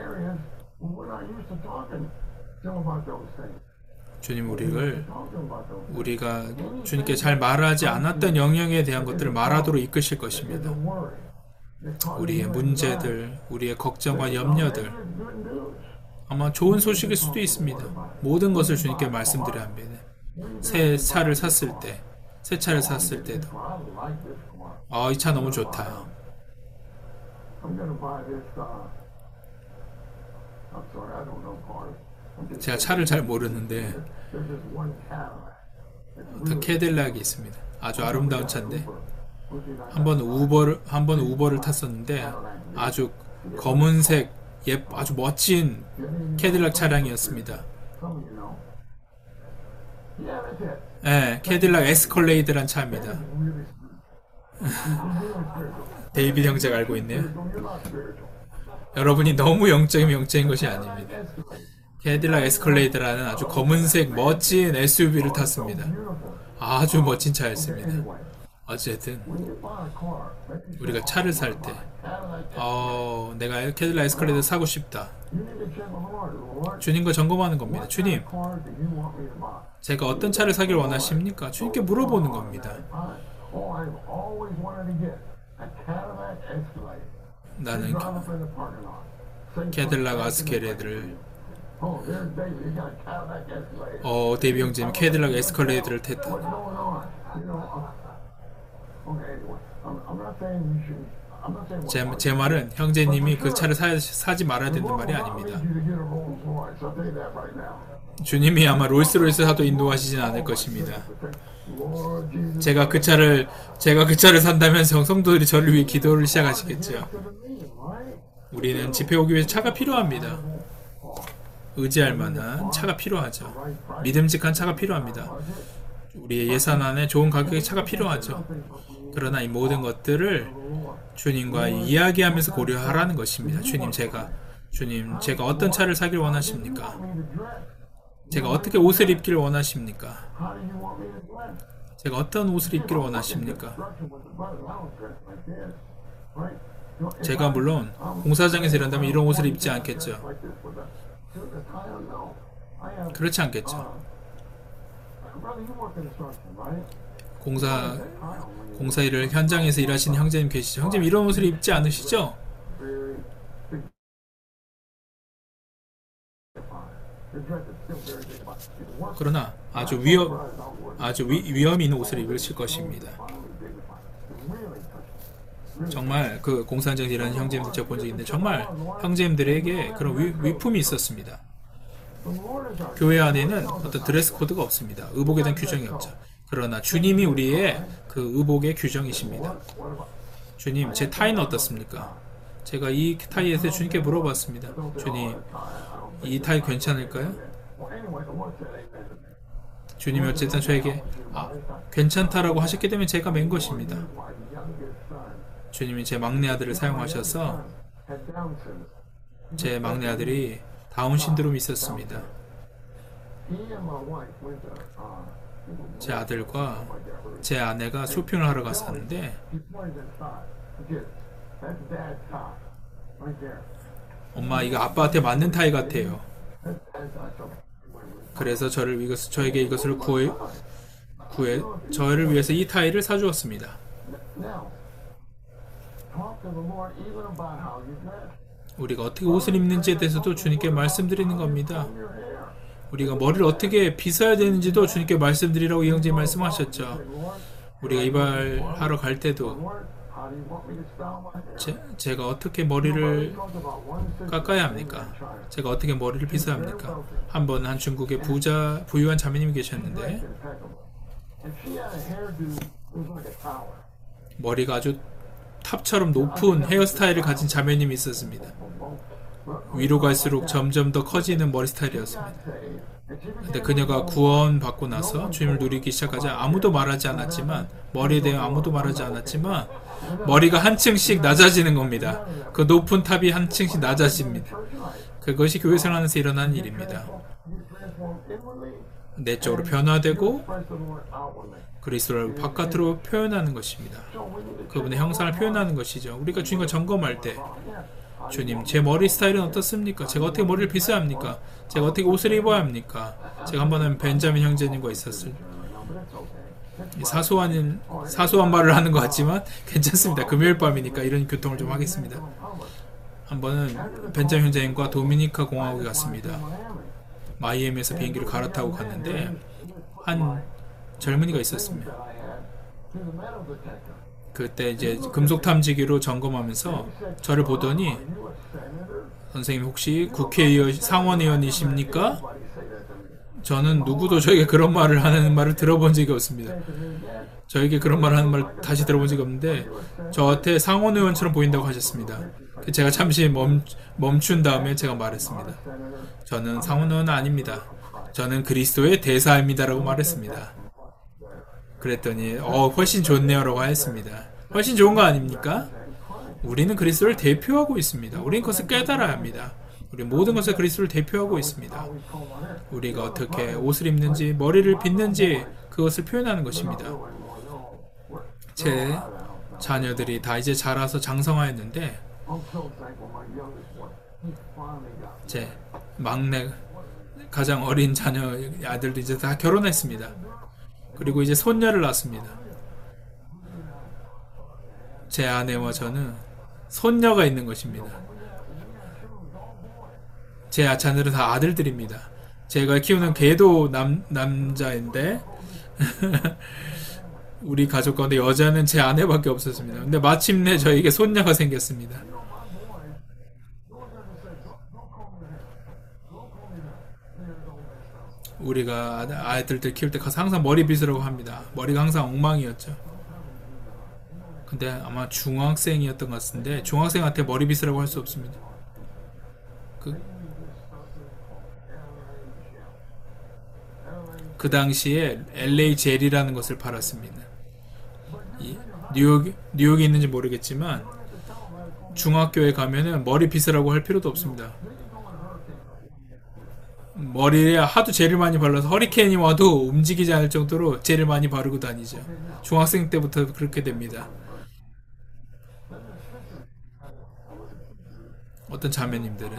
주님 우리를 우리가 주님께 잘 말하지 않았던 영역에 대한 것들을 말하도록 이끄실 것입니다. 우리의 문제들, 우리의 걱정과 염려들, 아마 좋은 소식일 수도 있습니다. 모든 것을 주님께 말씀드려야 합니다. 새 차를 샀을 때, 새 차를 샀을 때도 아, 이 차 너무 좋다. 제가 차를 잘 모르는데 어떤 캐딜락이 있습니다. 아주 아름다운 차인데 한번 우버를 한번 우버를 탔었는데 아주 검은색 예 아주 멋진 캐딜락 차량이었습니다. 네, 캐딜락 에스컬레이드란 차입니다. 데이비드 형제가 알고 있네요. 여러분이 너무 영적이면 영적인 것이 아닙니다. 캐딜락 에스컬레이드라는 아주 검은색 멋진 에스유브이를 탔습니다. 아주 멋진 차였습니다. 어쨌든 우리가 차를 살 때 어, 내가 캐딜락 에스컬레이드 사고 싶다. 주님과 점검하는 겁니다. 주님, 제가 어떤 차를 사길 원하십니까? 주님께 물어보는 겁니다. 나는 캐딜락 에스컬레이드를 어, 데이비 형제님 캐딜락 에스컬레이드를 탔다. 제, 제 말은 형제님이 그 차를 사, 사지 말아야 되는 말이 아닙니다. 주님이 아마 롤스로이스 사도 인도하시진 않을 것입니다. 제가 그 차를 제가 그 차를 산다면 성도들이 저를 위해 기도를 시작하시겠죠. 우리는 집회 오기 위해 차가 필요합니다. 의지할 만한 차가 필요하죠. 믿음직한 차가 필요합니다. 우리의 예산 안에 좋은 가격의 차가 필요하죠. 그러나 이 모든 것들을 주님과 이야기하면서 고려하라는 것입니다. 주님, 제가 주님, 제가 어떤 차를 사길 원하십니까? 제가 어떻게 옷을 입기를 원하십니까? 제가 어떤 옷을 입기를 원하십니까? 제가 물론 공사장에서 일한다면 이런 옷을 입지 않겠죠. 그렇지 않겠죠. 공사 공사 일을 현장에서 일하시는 형제님 계시죠? 형제님 이런 옷을 입지 않으시죠? 그러나 아주 위험 아주 위, 위험 있는 옷을 입으실 것입니다. 정말 그 공사 현장에서 일하는 형제님들 제가 본 적이 있는데 정말 형제님들에게 그런 위, 위품이 있었습니다. 교회 안에는 어떤 드레스 코드가 없습니다. 의복에 대한 규정이 없죠. 그러나 주님이 우리의 그 의복의 규정이십니다. 주님, 제 타이는 어떻습니까? 제가 이 타이에서 주님께 물어봤습니다. 주님, 이 타이 괜찮을까요? 주님이 어쨌든 저에게 아, 괜찮다라고 하셨기 때문에 제가 맨 것입니다. 주님이 제 막내 아들을 사용하셔서 제 막내 아들이 다운 신드롬이 있었습니다. 제 아들과 제 아내가 쇼핑을 하러 갔었는데 엄마, 이거 아빠한테 맞는 타이 같아요. 그래서 저를 이것, 저에게 이것을 구해, 구해 저를 위해서 이 타이를 사주었습니다. 우리가 어떻게 옷을 입는지에 대해서도 주님께 말씀드리는 겁니다. 우리가 머리를 어떻게 빗어야 되는지도 주님께 말씀드리라고 이 형제님 말씀하셨죠. 우리가 이발하러 갈 때도 제, 제가 어떻게 머리를 깎아야 합니까? 제가 어떻게 머리를 빗어야 합니까? 한 번 한 중국의 부자 부유한 자매님이 계셨는데 머리가 아주 탑처럼 높은 헤어스타일을 가진 자매님이 있었습니다. 위로 갈수록 점점 더 커지는 머리 스타일이었습니다. 근데 그녀가 구원받고 나서 주님을 누리기 시작하자 아무도 말하지 않았지만, 머리에 대해 아무도 말하지 않았지만 머리가 한 층씩 낮아지는 겁니다. 그 높은 탑이 한 층씩 낮아집니다. 그것이 교회 생활하면서 일어나는 일입니다. 내적으로 변화되고 그리스도를 바깥으로 표현하는 것입니다. 그분의 형상을 표현하는 것이죠. 우리가 주님과 점검할 때, 주님, 제 머리 스타일은 어떻습니까? 제가 어떻게 머리를 빗어야 합니까? 제가 어떻게 옷을 입어야 합니까? 제가 한 번은 벤자민 형제님과 있었을 사소한 사소한 말을 하는 것 같지만 괜찮습니다. 금요일 밤이니까 이런 교통을 좀 하겠습니다. 한 번은 벤자민 형제님과 도미니카 공화국에 갔습니다. 마이애미에서 비행기를 갈아타고 갔는데 한 젊은이가 있었습니다. 그때 이제 금속 탐지기로 점검하면서 저를 보더니, 선생님 혹시 국회의원, 상원의원이십니까? 저는 누구도 저에게 그런 말을 하는 말을 들어본 적이 없습니다. 저에게 그런 말을 하는 말 다시 들어본 적이 없는데 저한테 상원의원처럼 보인다고 하셨습니다. 제가 잠시 멈, 멈춘 다음에 제가 말했습니다. 저는 상원의원은 아닙니다. 저는 그리스도의 대사입니다 라고 말했습니다. 그랬더니 어 훨씬 좋네요 라고 했습니다. 훨씬 좋은 거 아닙니까? 우리는 그리스도를 대표하고 있습니다. 우리는 그것을 깨달아야 합니다. 우리 모든 것을 그리스도를 대표하고 있습니다. 우리가 어떻게 옷을 입는지, 머리를 빗는지 그것을 표현하는 것입니다. 제 자녀들이 다 이제 자라서 장성하였는데, 제 막내 가장 어린 자녀 아들도 이제 다 결혼했습니다. 그리고 이제 손녀를 낳았습니다. 제 아내와 저는 손녀가 있는 것입니다. 제 자녀들은 다 아들들입니다. 제가 키우는 개도 남, 남자인데 우리 가족 가운데 여자는 제 아내밖에 없었습니다. 근데 마침내 저에게 손녀가 생겼습니다. 우리가 아이들들 키울 때 가서 항상 머리 빗으라고 합니다. 머리가 항상 엉망이었죠. 근데 아마 중학생이었던 것 같은데 중학생한테 머리 빗으라고 할 수 없습니다. 그, 그 당시에 엘에이 젤이라는 것을 팔았습니다. 이, 뉴욕, 뉴욕에 있는지 모르겠지만 중학교에 가면은 머리 빗으라고 할 필요도 없습니다. 머리에 하도 젤을 많이 발라서 허리케인이 와도 움직이지 않을 정도로 젤을 많이 바르고 다니죠. 중학생 때부터 그렇게 됩니다. 어떤 자매님들은,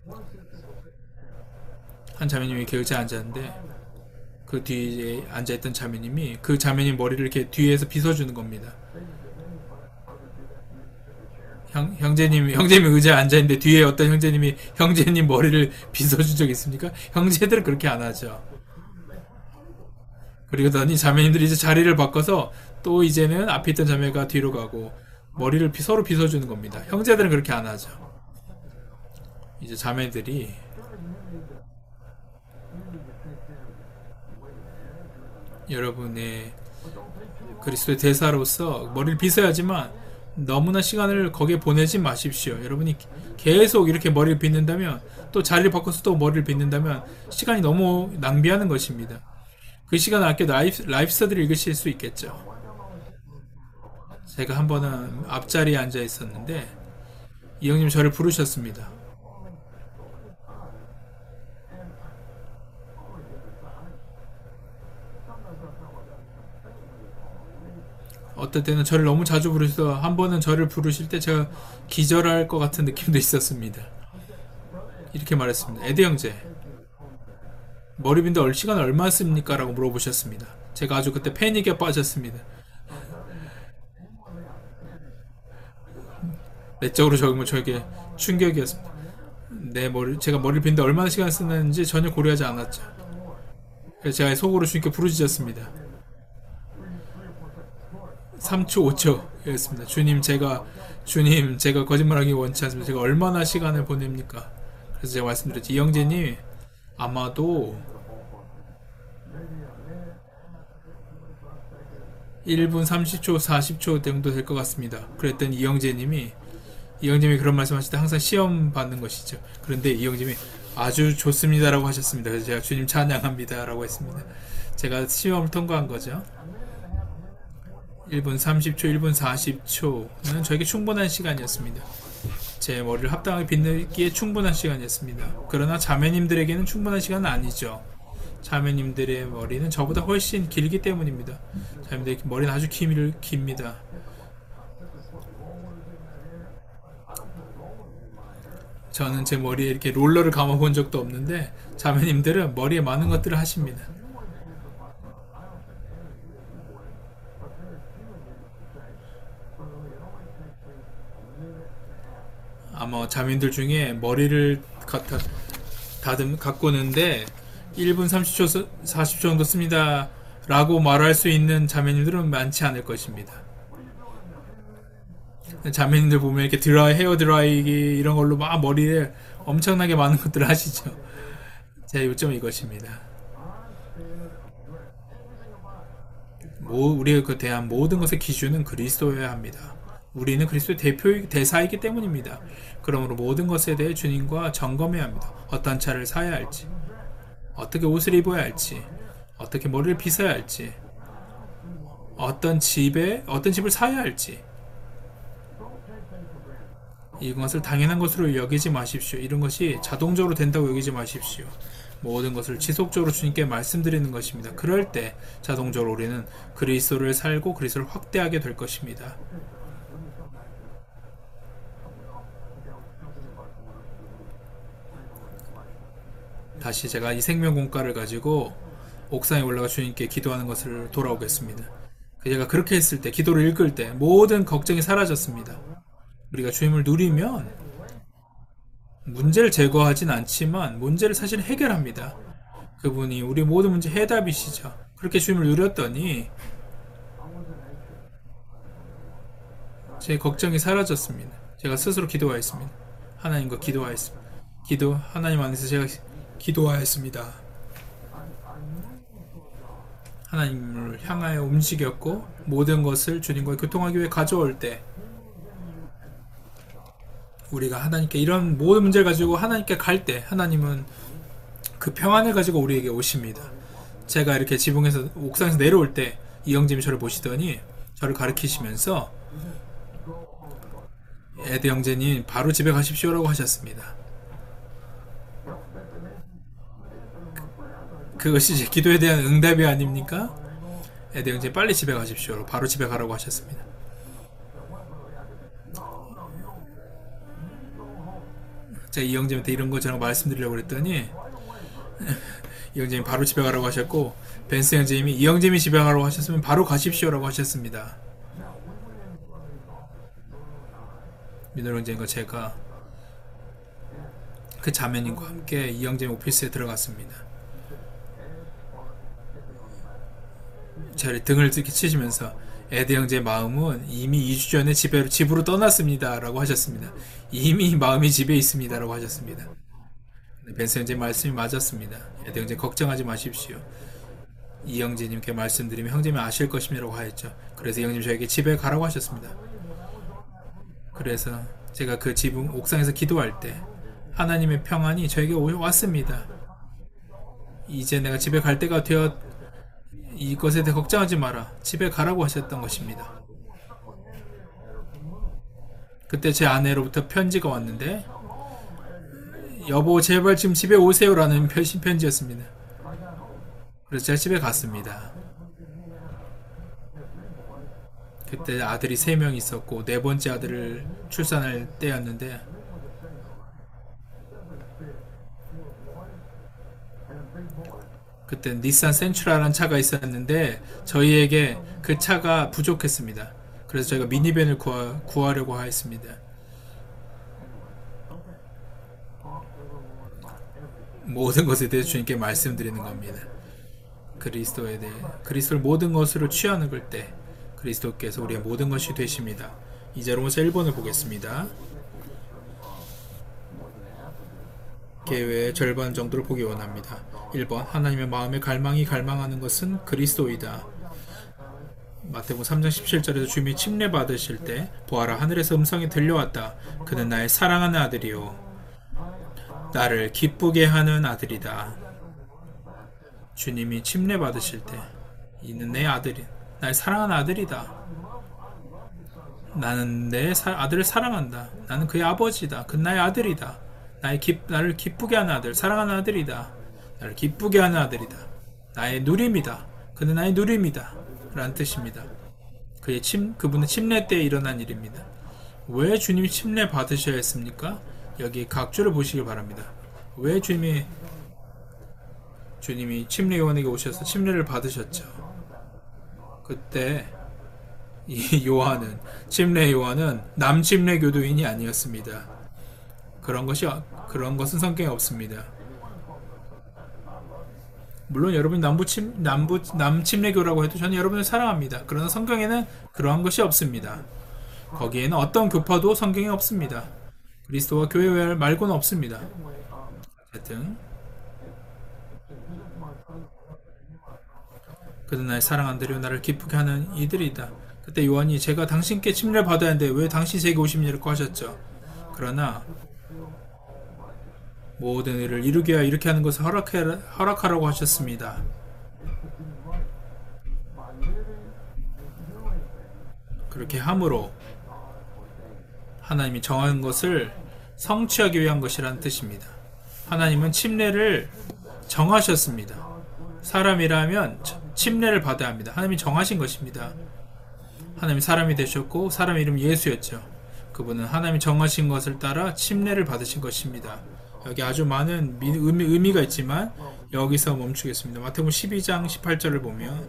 한 자매님이 이렇게 의자에 앉았는데 그 뒤에 앉아있던 자매님이 그 자매님 머리를 이렇게 뒤에서 빗어주는 겁니다. 형, 형제님, 형제님이 의자에 앉아있는데 뒤에 어떤 형제님이 형제님 머리를 빗어준 적 있습니까? 형제들은 그렇게 안 하죠. 그러더니 자매님들이 이제 자리를 바꿔서 또 이제는 앞에 있던 자매가 뒤로 가고 머리를 서로 빗어주는 겁니다. 형제들은 그렇게 안 하죠. 이제 자매들이 여러분의 그리스도의 대사로서 머리를 빗어야지만 너무나 시간을 거기에 보내지 마십시오. 여러분이 계속 이렇게 머리를 빗는다면, 또 자리를 바꿔서 또 머리를 빗는다면 시간이 너무 낭비하는 것입니다. 그 시간을 아껴 라이프, 라이프스터디를 읽으실 수 있겠죠. 제가 한 번은 앞자리에 앉아 있었는데 이 형님 저를 부르셨습니다. 어떨 때는 저를 너무 자주 부르셔서 한 번은 저를 부르실 때 제가 기절할 것 같은 느낌도 있었습니다. 이렇게 말했습니다. 에드 형제, 머리 빗는데 시간 얼마 씁니까? 라고 물어보셨습니다. 제가 아주 그때 패닉에 빠졌습니다. 내적으로 적으면 저에게 충격이었습니다. 내 머리, 제가 머리를 빗는데 얼마나 시간 쓰는지 전혀 고려하지 않았죠. 그래서 제가 속으로 주님께 부르짖었습니다. 삼 초, 오 초였습니다. 주님, 제가 주님, 제가 거짓말하기 원치 않습니다. 제가 얼마나 시간을 보냅니까? 그래서 제가 말씀드렸죠. 이 형제님, 아마도 일 분 삼십 초, 사십 초 정도 될 것 같습니다. 그랬더니 이영재님이 이영재님이 그런 말씀하실 때 항상 시험 받는 것이죠. 그런데 이영재님이 아주 좋습니다라고 하셨습니다. 그래서 제가 주님 찬양합니다라고 했습니다. 제가 시험을 통과한 거죠. 일 분 삼십 초, 일 분 사십 초는 저에게 충분한 시간이었습니다. 제 머리를 합당하게 빗내기에 충분한 시간이었습니다. 그러나 자매님들에게는 충분한 시간은 아니죠. 자매님들의 머리는 저보다 훨씬 길기 때문입니다. 자매님들 머리는 아주 길, 깁니다. 저는 제 머리에 이렇게 롤러를 감아본 적도 없는데 자매님들은 머리에 많은 것들을 하십니다. 아마 자매님들 중에 머리를 갖다 다듬 가꾸는데 일 분 삼십 초, 사십 초 정도 씁니다 라고 말할 수 있는 자매님들은 많지 않을 것입니다. 자매님들 보면 이렇게 드라이, 헤어 드라이기 이런 걸로 막 머리에 엄청나게 많은 것들을 하시죠. 제 요점은 이것입니다. 뭐, 우리에 대한 모든 것의 기준은 그리스도여야 합니다. 우리는 그리스도의 대표, 대사이기 때문입니다. 그러므로 모든 것에 대해 주님과 점검해야 합니다. 어떤 차를 사야 할지, 어떻게 옷을 입어야 할지, 어떻게 머리를 빗어야 할지, 어떤 집에, 어떤 집을 사야 할지, 이것을 당연한 것으로 여기지 마십시오. 이런 것이 자동적으로 된다고 여기지 마십시오. 모든 것을 지속적으로 주님께 말씀드리는 것입니다. 그럴 때 자동적으로 우리는 그리스도를 살고 그리스도를 확대하게 될 것입니다. 다시 제가 이 생명공과를 가지고 옥상에 올라가 주님께 기도하는 것을 돌아오겠습니다. 제가 그렇게 했을 때, 기도를 읽을 때 모든 걱정이 사라졌습니다. 우리가 주님을 누리면 문제를 제거하진 않지만 문제를 사실 해결합니다. 그분이 우리 모든 문제 해답이시죠. 그렇게 주님을 누렸더니 제 걱정이 사라졌습니다. 제가 스스로 기도하였습니다. 하나님과 기도하였습니다. 기도 하나님 안에서 제가 기도하였습니다. 하나님을 향하여 움직였고 모든 것을 주님과 교통하기 위해 가져올 때 우리가 하나님께 이런 모든 문제를 가지고 하나님께 갈 때 하나님은 그 평안을 가지고 우리에게 오십니다. 제가 이렇게 지붕에서 옥상에서 내려올 때 이영짐이 저를 보시더니 저를 가르치시면서 에드 형제님 바로 집에 가십시오라고 하셨습니다. 그것이 제 기도에 대한 응답이 아닙니까? 에드 형제님 빨리 집에 가십시오. 바로 집에 가라고 하셨습니다. 제가 이영재한테 이런 거 저랑 말씀드리려고 그랬더니 이영재님 바로 집에 가라고 하셨고 벤스 형제님이 이영재님이 집에 가라고 하셨으면 바로 가십시오라고 하셨습니다. 민호 형제님과 제가 그 자매님과 함께 이영재님 오피스에 들어갔습니다. 저를 등을 이렇게 치시면서 에드 형제의 마음은 이미 이 주 전에 집에, 집으로 떠났습니다 라고 하셨습니다. 이미 마음이 집에 있습니다 라고 하셨습니다. 벤스 형제 말씀이 맞았습니다. 에드 형제 걱정하지 마십시오. 이 형제님께 말씀드리면 형제님이 아실 것입니다 라고 하였죠. 그래서 이 형제님 저에게 집에 가라고 하셨습니다. 그래서 제가 그 지붕 옥상에서 기도할 때 하나님의 평안이 저에게 왔습니다. 이제 내가 집에 갈 때가 되어 이것에 대해 걱정하지 마라. 집에 가라고 하셨던 것입니다. 그때 제 아내로부터 편지가 왔는데 여보 제발 지금 집에 오세요 라는 편지였습니다. 그래서 제가 집에 갔습니다. 그때 아들이 세 명 있었고 네 번째 아들을 출산할 때였는데 그때 닛산 센츄라라는 차가 있었는데 저희에게 그 차가 부족했습니다. 그래서 저희가 미니밴을 구하, 구하려고 하였습니다. 모든 것에 대해 주님께 말씀드리는 겁니다. 그리스도에 대해 그리스도를 모든 것으로 취하는 걸 때 그리스도께서 우리의 모든 것이 되십니다. 이제 로마서 일 번을 보겠습니다. 계획의 절반 정도를 보기 원합니다. 일 번 하나님의 마음의 갈망이 갈망하는 것은 그리스도이다. 마태복음 삼 장 십칠 절에서 주님이 침례 받으실 때 보아라 하늘에서 음성이 들려왔다. 그는 나의 사랑하는 아들이요 나를 기쁘게 하는 아들이다. 주님이 침례 받으실 때 이는 내 아들이 나의 사랑하는 아들이다. 나는 내 사, 아들을 사랑한다. 나는 그의 아버지다. 그는 나의 아들이다. 나의 기, 나를 기쁘게 하는 아들, 사랑하는 아들이다. 나를 기쁘게 하는 아들이다. 나의 누림이다. 그는 나의 누림이다. 라는 뜻입니다. 그의 침, 그분은 침례 때 일어난 일입니다. 왜 주님이 침례 받으셔야 했습니까? 여기 각주를 보시길 바랍니다. 왜 주님이 주님이 침례 요한에게 오셔서 침례를 받으셨죠? 그때 이 요한은 침례 요한은 남침례 교도인이 아니었습니다. 그런 것이 그런 것은 성경에 없습니다. 물론 여러분이 남부침 남부 남침례교라고 해도 저는 여러분을 사랑합니다. 그러나 성경에는 그러한 것이 없습니다. 거기에는 어떤 교파도 성경에 없습니다. 그리스도와 교회 말고는 없습니다. 어쨌든 그는 나의 사랑하는 들이요 나를 기쁘게 하는 이들이다. 그때 요한이 제가 당신께 침례를 받아야 하는데 왜 당신이 제게 오십니까 하셨죠. 그러나 모든 일을 이루게 하여 이렇게 하는 것을 허락해, 허락하라고 하셨습니다. 그렇게 함으로 하나님이 정한 것을 성취하기 위한 것이라는 뜻입니다. 하나님은 침례를 정하셨습니다. 사람이라면 침례를 받아야 합니다. 하나님이 정하신 것입니다. 하나님이 사람이 되셨고 사람 이름 예수였죠. 그분은 하나님이 정하신 것을 따라 침례를 받으신 것입니다. 여기 아주 많은 의미, 의미가 있지만 여기서 멈추겠습니다. 마태복음 십이 장 십팔 절을 보면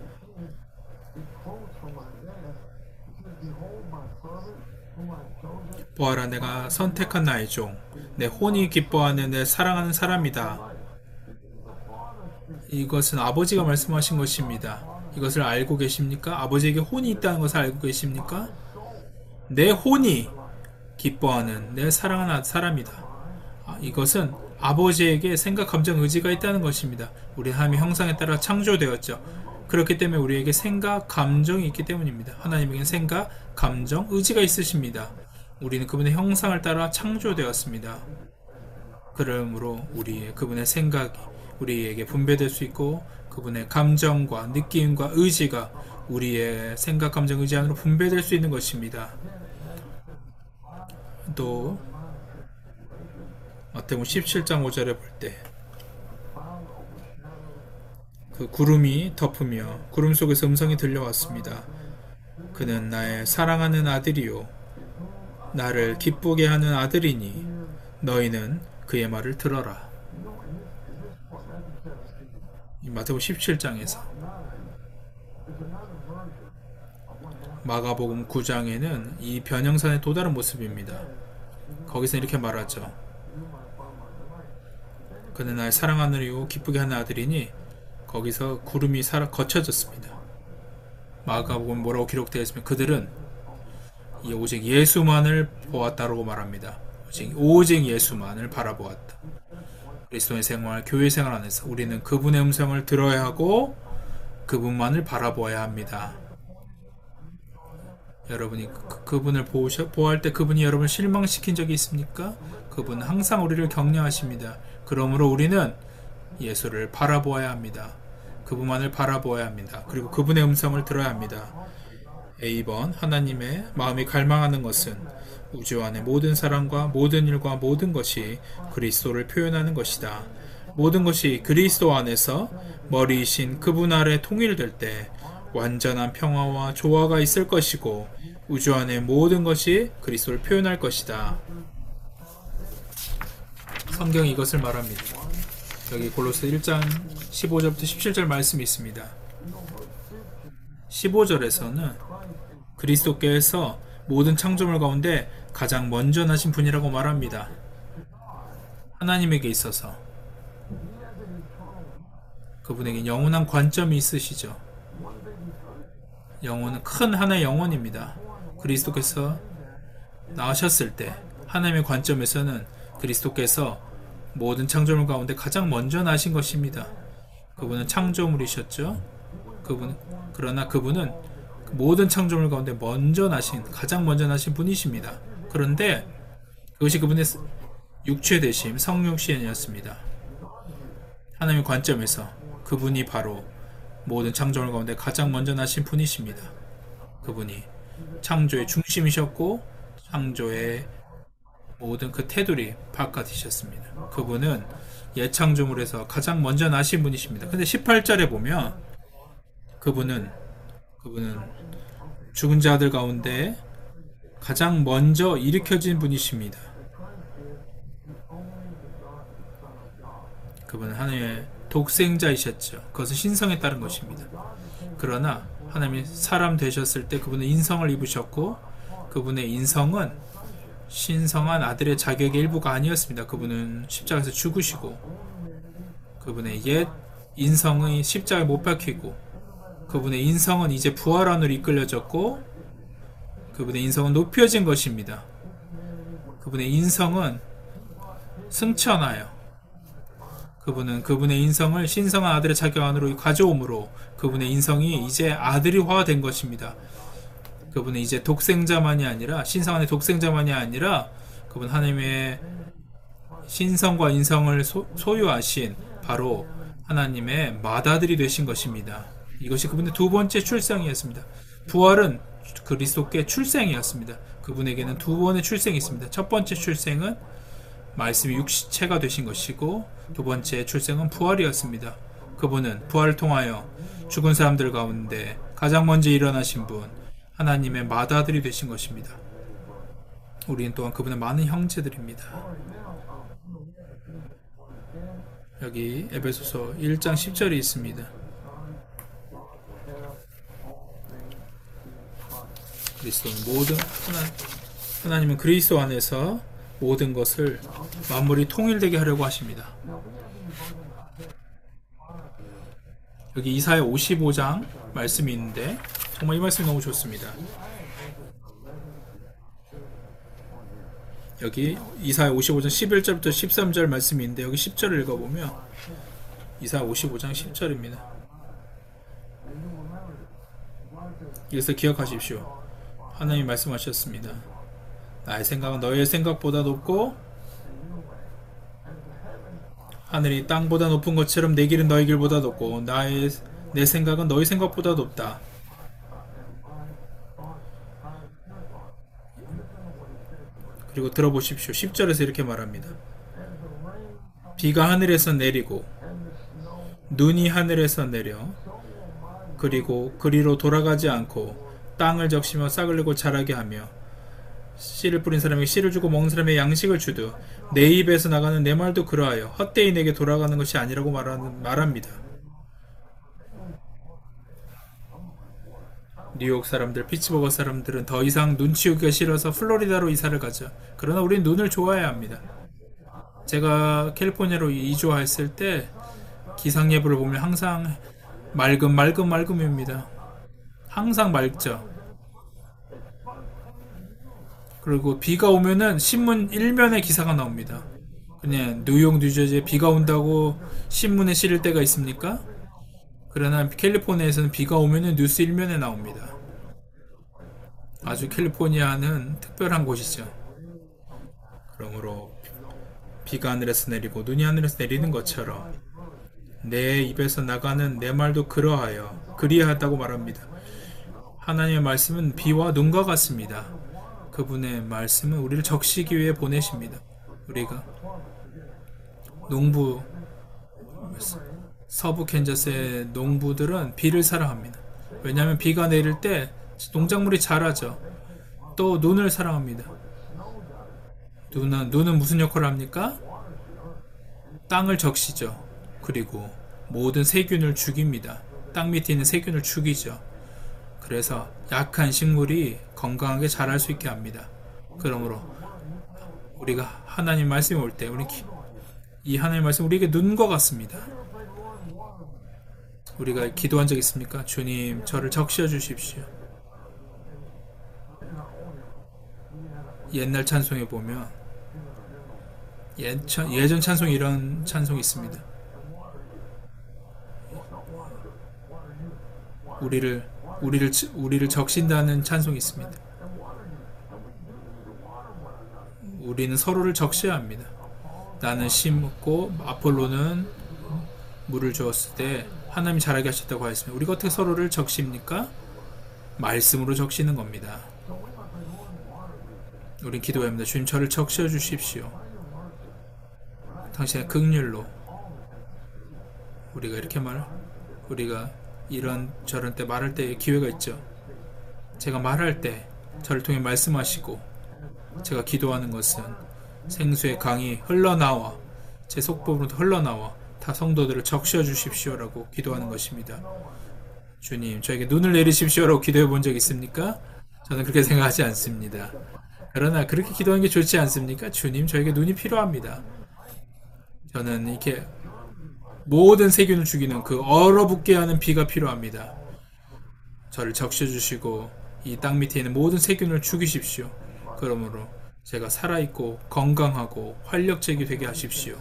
보아라 내가 선택한 나의 종 내 혼이 기뻐하는 내 사랑하는 사람이다. 이것은 아버지가 말씀하신 것입니다. 이것을 알고 계십니까? 아버지에게 혼이 있다는 것을 알고 계십니까? 내 혼이 기뻐하는 내 사랑하는 사람이다. 아, 이것은 아버지에게 생각, 감정, 의지가 있다는 것입니다. 우리 하나님의 형상에 따라 창조되었죠. 그렇기 때문에 우리에게 생각, 감정이 있기 때문입니다. 하나님에게는 생각, 감정, 의지가 있으십니다. 우리는 그분의 형상을 따라 창조되었습니다. 그러므로 우리의 그분의 생각이 우리에게 분배될 수 있고 그분의 감정과 느낌과 의지가 우리의 생각, 감정, 의지 안으로 분배될 수 있는 것입니다. 또 마태복음 십칠 장 오 절에 볼 때 그 구름이 덮으며 구름 속에서 음성이 들려왔습니다. 그는 나의 사랑하는 아들이요 나를 기쁘게 하는 아들이니 너희는 그의 말을 들어라. 이 마태복음 십칠 장에서 마가복음 구 장에는 이 변형산의 또 다른 모습입니다. 거기서 이렇게 말하죠. 그는 나의 사랑하는 이요 기쁘게 하는 아들이니 거기서 구름이 살아 거쳐졌습니다. 마가복음 뭐라고 기록되어 있으면 그들은 오직 예수만을 보았다라고 말합니다. 오직, 오직 예수만을 바라보았다. 그리스도의 생활, 교회 생활 안에서 우리는 그분의 음성을 들어야 하고 그분만을 바라보아야 합니다. 여러분이 그, 그분을 보셔, 보호할 때 그분이 여러분을 실망시킨 적이 있습니까? 그분은 항상 우리를 격려하십니다. 그러므로 우리는 예수를 바라보아야 합니다. 그분만을 바라보아야 합니다. 그리고 그분의 음성을 들어야 합니다. 에이 번 하나님의 마음이 갈망하는 것은 우주 안의 모든 사람과 모든 일과 모든 것이 그리스도를 표현하는 것이다. 모든 것이 그리스도 안에서 머리이신 그분 아래 통일될 때 완전한 평화와 조화가 있을 것이고 우주 안의 모든 것이 그리스도를 표현할 것이다. 성경이 이것을 말합니다. 여기 골로새 일 장 십오 절부터 십칠 절 말씀이 있습니다. 십오 절에서는 그리스도께서 모든 창조물 가운데 가장 먼저 나신 분이라고 말합니다. 하나님에게 있어서 그분에게 영원한 관점이 있으시죠. 영혼은 큰 하나의 영혼입니다. 그리스도께서 나오셨을 때 하나님의 관점에서는 그리스도께서 모든 창조물 가운데 가장 먼저 나신 것입니다. 그분은 창조물이셨죠. 그분, 그러나 그분은 모든 창조물 가운데 먼저 나신, 가장 먼저 나신 분이십니다. 그런데 그것이 그분의 육체 되심, 성육 시행이었습니다. 하나님의 관점에서 그분이 바로 모든 창조물 가운데 가장 먼저 나신 분이십니다. 그분이 창조의 중심이셨고 창조의 모든 그 테두리 바깥이셨습니다. 그분은 옛 창조물에서 가장 먼저 나신 분이십니다. 근데 십팔 절에 보면 그분은 그분은 죽은 자들 가운데 가장 먼저 일으켜진 분이십니다. 그분은 하나님의 독생자이셨죠. 그것은 신성에 따른 것입니다. 그러나 하나님이 사람 되셨을 때 그분은 인성을 입으셨고 그분의 인성은 신성한 아들의 자격의 일부가 아니었습니다. 그분은 십자가에서 죽으시고 그분의 옛 인성의 십자가에 못 박히고 그분의 인성은 이제 부활 안으로 이끌려졌고 그분의 인성은 높여진 것입니다. 그분의 인성은 승천하여 그분은 그분의 인성을 신성한 아들의 자격 안으로 가져오므로 그분의 인성이 이제 아들이화된 것입니다. 그분은 이제 독생자만이 아니라 신성한의 독생자만이 아니라 그분 하나님의 신성과 인성을 소, 소유하신 바로 하나님의 맏아들이 되신 것입니다. 이것이 그분의 두 번째 출생이었습니다. 부활은 그리스도께 출생이었습니다. 그분에게는 두 번의 출생이 있습니다. 첫 번째 출생은 말씀이 육체가 되신 것이고 두 번째 출생은 부활이었습니다. 그분은 부활을 통하여 죽은 사람들 가운데 가장 먼저 일어나신 분, 하나님의 맏아들이 되신 것입니다. 우리는 또한 그분의 많은 형제들입니다. 여기 에베소서 일 장 십 절이 있습니다. 그리스도는 모든 하나, 하나님은 그리스도 안에서 모든 것을 만물이 통일되게 하려고 하십니다. 여기 이사야 오십오 장 말씀이 있는데 정말 이 말씀이 너무 좋습니다. 여기 이사야 오십오 장 십일 절부터 십삼 절 말씀이 있는데 여기 십 절을 읽어보면 이사야 오십오 장 십 절입니다. 여기서 기억하십시오. 하나님이 말씀하셨습니다. 나의 생각은 너의 생각보다 높고 하늘이 땅보다 높은 것처럼 내 길은 너의 길보다 높고 나의 내 생각은 너의 생각보다 높다. 그리고 들어보십시오. 십 절에서 이렇게 말합니다. 비가 하늘에서 내리고 눈이 하늘에서 내려 그리고 그리로 돌아가지 않고 땅을 적시며 싹을 내고 자라게 하며 씨를 뿌린 사람에게 씨를 주고 먹는 사람에게 양식을 주듯 내 입에서 나가는 내 말도 그러하여 헛되이 내게 돌아가는 것이 아니라고 말하는, 말합니다. 뉴욕 사람들, 피츠버거 사람들은 더 이상 눈 치우기가 싫어서 플로리다로 이사를 가죠. 그러나 우린 눈을 좋아해야 합니다. 제가 캘리포니아로 이주했을 때 기상예보를 보면 항상 맑음 맑음 맑음입니다. 항상 맑죠. 그리고 비가 오면은 신문 일면에 기사가 나옵니다. 그냥 뉴욕, 뉴저지에 비가 온다고 신문에 실을 때가 있습니까? 그러나 캘리포니아에서는 비가 오면은 뉴스 일면에 나옵니다. 아주 캘리포니아는 특별한 곳이죠. 그러므로 비가 하늘에서 내리고 눈이 하늘에서 내리는 것처럼 내 입에서 나가는 내 말도 그러하여 그리하다고 말합니다. 하나님의 말씀은 비와 눈과 같습니다. 그분의 말씀은 우리를 적시기 위해 보내십니다. 우리가 농부 서부 캔자스의 농부들은 비를 사랑합니다. 왜냐하면 비가 내릴 때 농작물이 자라죠. 또 눈을 사랑합니다. 눈은, 눈은 무슨 역할을 합니까? 땅을 적시죠. 그리고 모든 세균을 죽입니다. 땅 밑에 있는 세균을 죽이죠. 그래서 약한 식물이 건강하게 자랄 수 있게 합니다. 그러므로 우리가 하나님 말씀이 올 때 우리 이 하나님 말씀 우리에게 눈과 같습니다. 우리가 기도한 적 있습니까? 주님 저를 적셔 주십시오. 옛날 찬송에 보면 예전, 예전 찬송에 이런 찬송이 있습니다. 우리를 우리를 우리를 적신다는 찬송이 있습니다. 우리는 서로를 적셔야 합니다. 나는 심고 아폴로는 물을 주었을 때 하나님이 자라게 하셨다고 하였습니다. 우리가 어떻게 서로를 적십니까? 말씀으로 적시는 겁니다. 우린 기도해야 합니다. 주님, 저를 적셔 주십시오. 당신의 긍휼로. 우리가 이렇게 말, 우리가 이런 저런 때 말할 때 기회가 있죠. 제가 말할 때 저를 통해 말씀하시고, 제가 기도하는 것은 생수의 강이 흘러나와 제 속법으로 흘러나와 다 성도들을 적셔 주십시오라고 기도하는 것입니다. 주님, 저에게 눈을 내리십시오라고 기도해 본 적 있습니까? 저는 그렇게 생각하지 않습니다. 그러나 그렇게 기도하는 게 좋지 않습니까? 주님, 저에게 눈이 필요합니다. 저는 이렇게 모든 세균을 죽이는 그 얼어붙게 하는 비가 필요합니다. 저를 적셔주시고 이 땅 밑에 있는 모든 세균을 죽이십시오. 그러므로 제가 살아있고 건강하고 활력적이 되게 하십시오.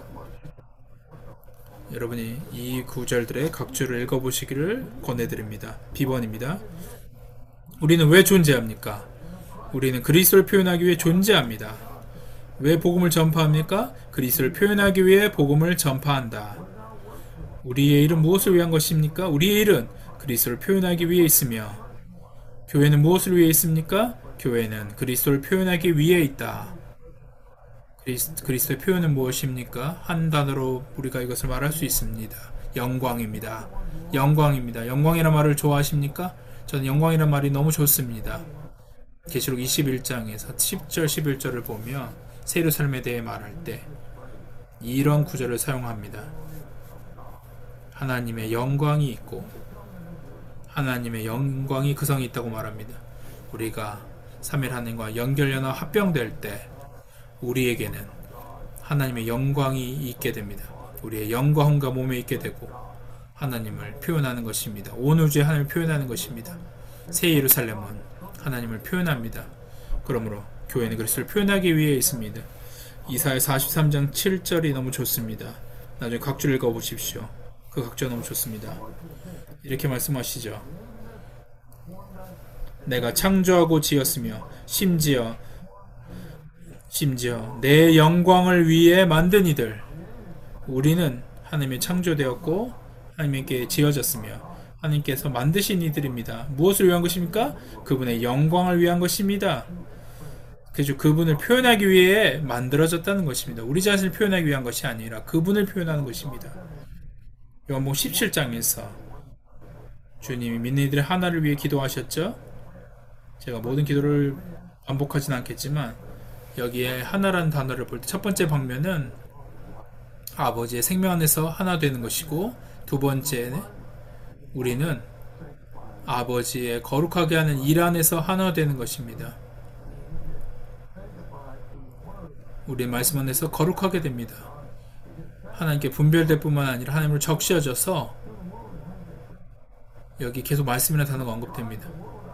여러분이 이 구절들의 각주를 읽어보시기를 권해드립니다. 비번입니다. 우리는 왜 존재합니까? 우리는 그리스도를 표현하기 위해 존재합니다. 왜 복음을 전파합니까? 그리스도를 표현하기 위해 복음을 전파한다. 우리의 일은 무엇을 위한 것입니까? 우리의 일은 그리스도를 표현하기 위해 있으며, 교회는 무엇을 위해 있습니까? 교회는 그리스도를 표현하기 위해 있다. 그리스, 그리스도의 표현은 무엇입니까? 한 단어로 우리가 이것을 말할 수 있습니다. 영광입니다. 영광입니다. 영광이라는 말을 좋아하십니까? 저는 영광이라는 말이 너무 좋습니다. 계시록 이십일 장에서 십 절 십일 절을 보면 새 예루살렘에 대해 말할 때 이런 구절을 사용합니다. 하나님의 영광이 있고 하나님의 영광이 그 성에 있다고 말합니다. 우리가 삼일 하나님과 연결연합 합병될 때 우리에게는 하나님의 영광이 있게 됩니다. 우리의 영광과 몸에 있게 되고 하나님을 표현하는 것입니다. 온 우주에 하나님을 표현하는 것입니다. 새 예루살렘은 하나님을 표현합니다. 그러므로 교회는 그리스도를 표현하기 위해 있습니다. 이사야 사십삼 장 칠 절이 너무 좋습니다. 나중에 각주를 읽어보십시오. 그 각주가 너무 좋습니다. 이렇게 말씀하시죠. 내가 창조하고 지었으며 심지어 심지어 내 영광을 위해 만든 이들. 우리는 하나님의 창조되었고 하나님께 지어졌으며 하나님께서 만드신 이들입니다. 무엇을 위한 것입니까? 그분의 영광을 위한 것입니다. 그죠? 그분을 표현하기 위해 만들어졌다는 것입니다. 우리 자신을 표현하기 위한 것이 아니라 그분을 표현하는 것입니다. 요한복음 십칠 장에서 주님이 믿는 이들의 하나를 위해 기도하셨죠? 제가 모든 기도를 반복하지는 않겠지만 여기에 하나라는 단어를 볼 때 첫 번째 방면은 아버지의 생명 안에서 하나 되는 것이고, 두 번째는 우리는 아버지의 거룩하게 하는 일 안에서 하나 되는 것입니다. 우리 말씀 안에서 거룩하게 됩니다. 하나님께 분별될 뿐만 아니라 하나님으로 적셔져서, 여기 계속 말씀이라는 단어가 언급됩니다.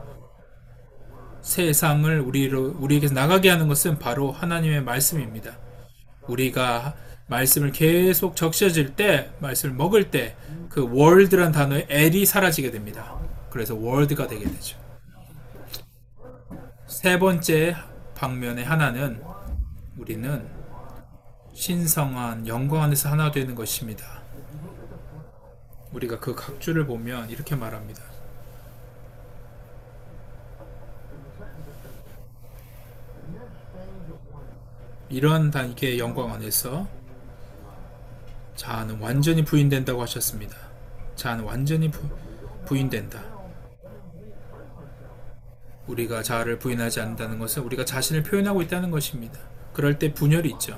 세상을 우리로, 우리에게서 나가게 하는 것은 바로 하나님의 말씀입니다. 우리가 말씀을 계속 적셔질 때, 말씀을 먹을 때 그 world란 단어의 L이 사라지게 됩니다. 그래서 world가 되게 되죠. 세 번째 방면의 하나는 우리는 신성한 영광 안에서 하나 되는 것입니다. 우리가 그 각주를 보면 이렇게 말합니다. 이런 단계의 영광 안에서 자아는 완전히 부인된다고 하셨습니다. 자아는 완전히 부, 부인된다. 우리가 자아를 부인하지 않는다는 것은 우리가 자신을 표현하고 있다는 것입니다. 그럴 때 분열이 있죠.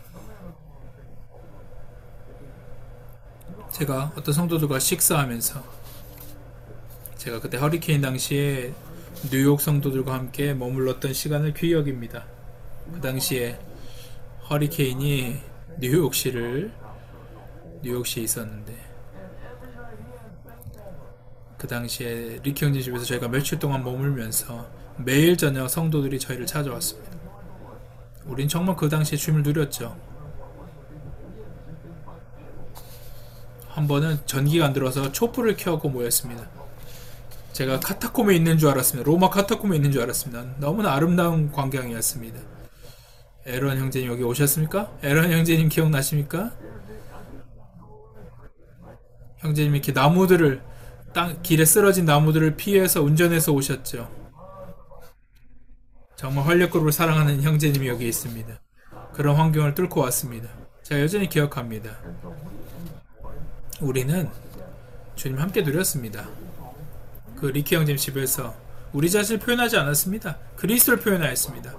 제가 어떤 성도들과 식사하면서, 제가 그때 허리케인 당시에 뉴욕 성도들과 함께 머물렀던 시간을 귀히 여깁니다. 그 당시에 허리케인이 뉴욕시를 뉴욕시에 있었는데, 그 당시에 리키 형제 집에서 저희가 며칠 동안 머물면서 매일 저녁 성도들이 저희를 찾아왔습니다. 우린 정말 그 당시에 주님을 누렸죠. 한 번은 전기가 안 들어서 촛불을 켜고 모였습니다. 제가 카타콤에 있는 줄 알았습니다. 로마 카타콤에 있는 줄 알았습니다. 너무나 아름다운 광경이었습니다. 에런 형제님 여기 오셨습니까? 에런 형제님 기억나십니까? 형제님 이렇게 나무들을 땅 길에 쓰러진 나무들을 피해서 운전해서 오셨죠. 정말 활력그룹을 사랑하는 형제님이 여기 있습니다. 그런 환경을 뚫고 왔습니다. 제가 여전히 기억합니다. 우리는 주님 함께 누렸습니다. 그 리키 형제님 집에서 우리 자신을 표현하지 않았습니다. 그리스도를 표현하였습니다.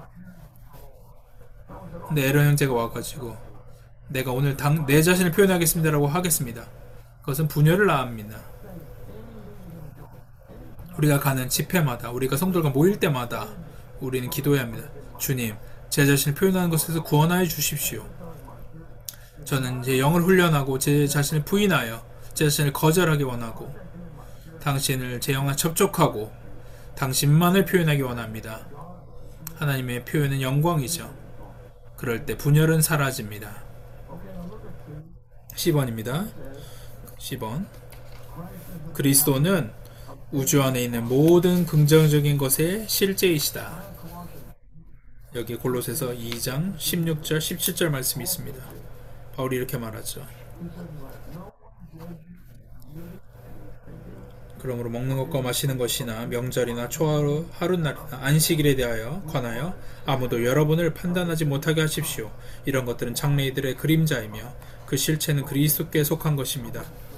근데 에런 형제가 와가지고 내가 오늘 당, 내 자신을 표현하겠습니다 라고 하겠습니다. 그것은 분열을 낳습니다. 우리가 가는 집회마다, 우리가 성도들과 모일 때마다 우리는 기도해야 합니다. 주님, 제 자신을 표현하는 것에서 구원하여 주십시오. 저는 제 영을 훈련하고 제 자신을 부인하여 제 자신을 거절하기 원하고 당신을 제 영과 접촉하고 당신만을 표현하기 원합니다. 하나님의 표현은 영광이죠. 그럴 때 분열은 사라집니다. 십 번입니다. 십 번. 그리스도는 우주 안에 있는 모든 긍정적인 것의 실제이시다. 여기 골로새서 이 장 십육 절 십칠 절 말씀이 있습니다. 바울이 이렇게 말하죠. 그러므로 먹는 것과 마시는 것이나 명절이나 초하루 하룻날이나 안식일에 대하여 관하여 아무도 여러분을 판단하지 못하게 하십시오. 이런 것들은 장래이들의 그림자이며 그 실체는 그리스도께 속한 것입니다.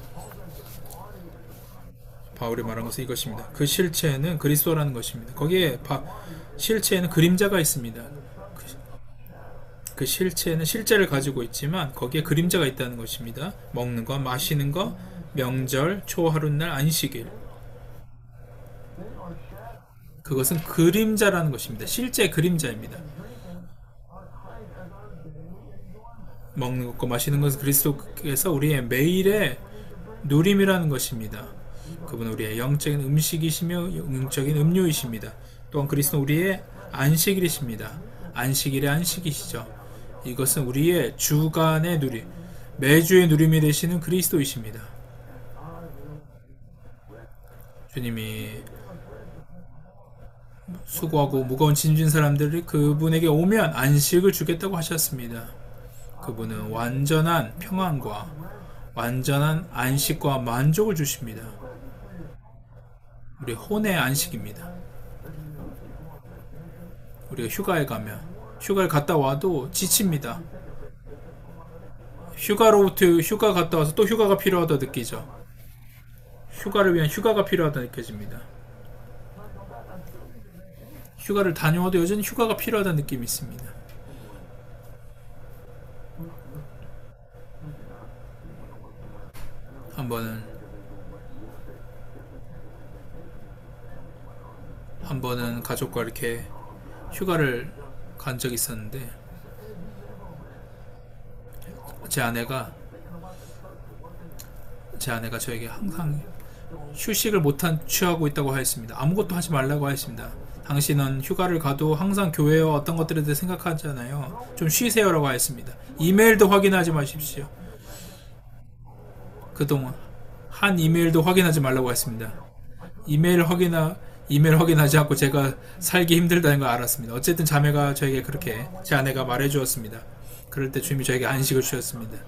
바울이 말한 것은 이것입니다. 그 실체는 그리스도라는 것입니다. 거기에 바, 실체에는 그림자가 있습니다. 그, 그 실체는 실제를 가지고 있지만 거기에 그림자가 있다는 것입니다. 먹는 것, 마시는 것, 명절, 초하룻날, 안식일. 그것은 그림자라는 것입니다. 실제 그림자입니다. 먹는 것과 마시는 것은 그리스도께서 우리의 매일의 누림이라는 것입니다. 그분은 우리의 영적인 음식이시며 영적인 음료이십니다. 또한 그리스도는 우리의 안식일이십니다. 안식일의 안식이시죠. 이것은 우리의 주간의 누림, 매주의 누림이 되시는 그리스도이십니다. 주님이 수고하고 무거운 짐진 사람들이 그분에게 오면 안식을 주겠다고 하셨습니다. 그분은 완전한 평안과 완전한 안식과 만족을 주십니다. 우리 혼의 안식입니다. 우리가 휴가에 가면 휴가를 갔다 와도 지칩니다. 휴가로부터 휴가 갔다 와서 또 휴가가 필요하다 느끼죠. 휴가를 위한 휴가가 필요하다 느껴집니다. 휴가를 다녀와도 여전히 휴가가 필요하다 느낌이 있습니다. 한 번은 한 번은 가족과 이렇게 휴가를 간 적이 있었는데 제 아내가 제 아내가 저에게 항상 휴식을 못한 취하고 있다고 하였습니다. 아무것도 하지 말라고 하였습니다. 당신은 휴가를 가도 항상 교회와 어떤 것들에 대해 생각하잖아요. 좀 쉬세요라고 하였습니다. 이메일도 확인하지 마십시오. 그동안 한 이메일도 확인하지 말라고 했습니다. 이메일 확인하 이메일 확인하지 않고 제가 살기 힘들다는 걸 알았습니다. 어쨌든 자매가 저에게 그렇게 제 아내가 말해주었습니다. 그럴 때 주님이 저에게 안식을 주셨습니다.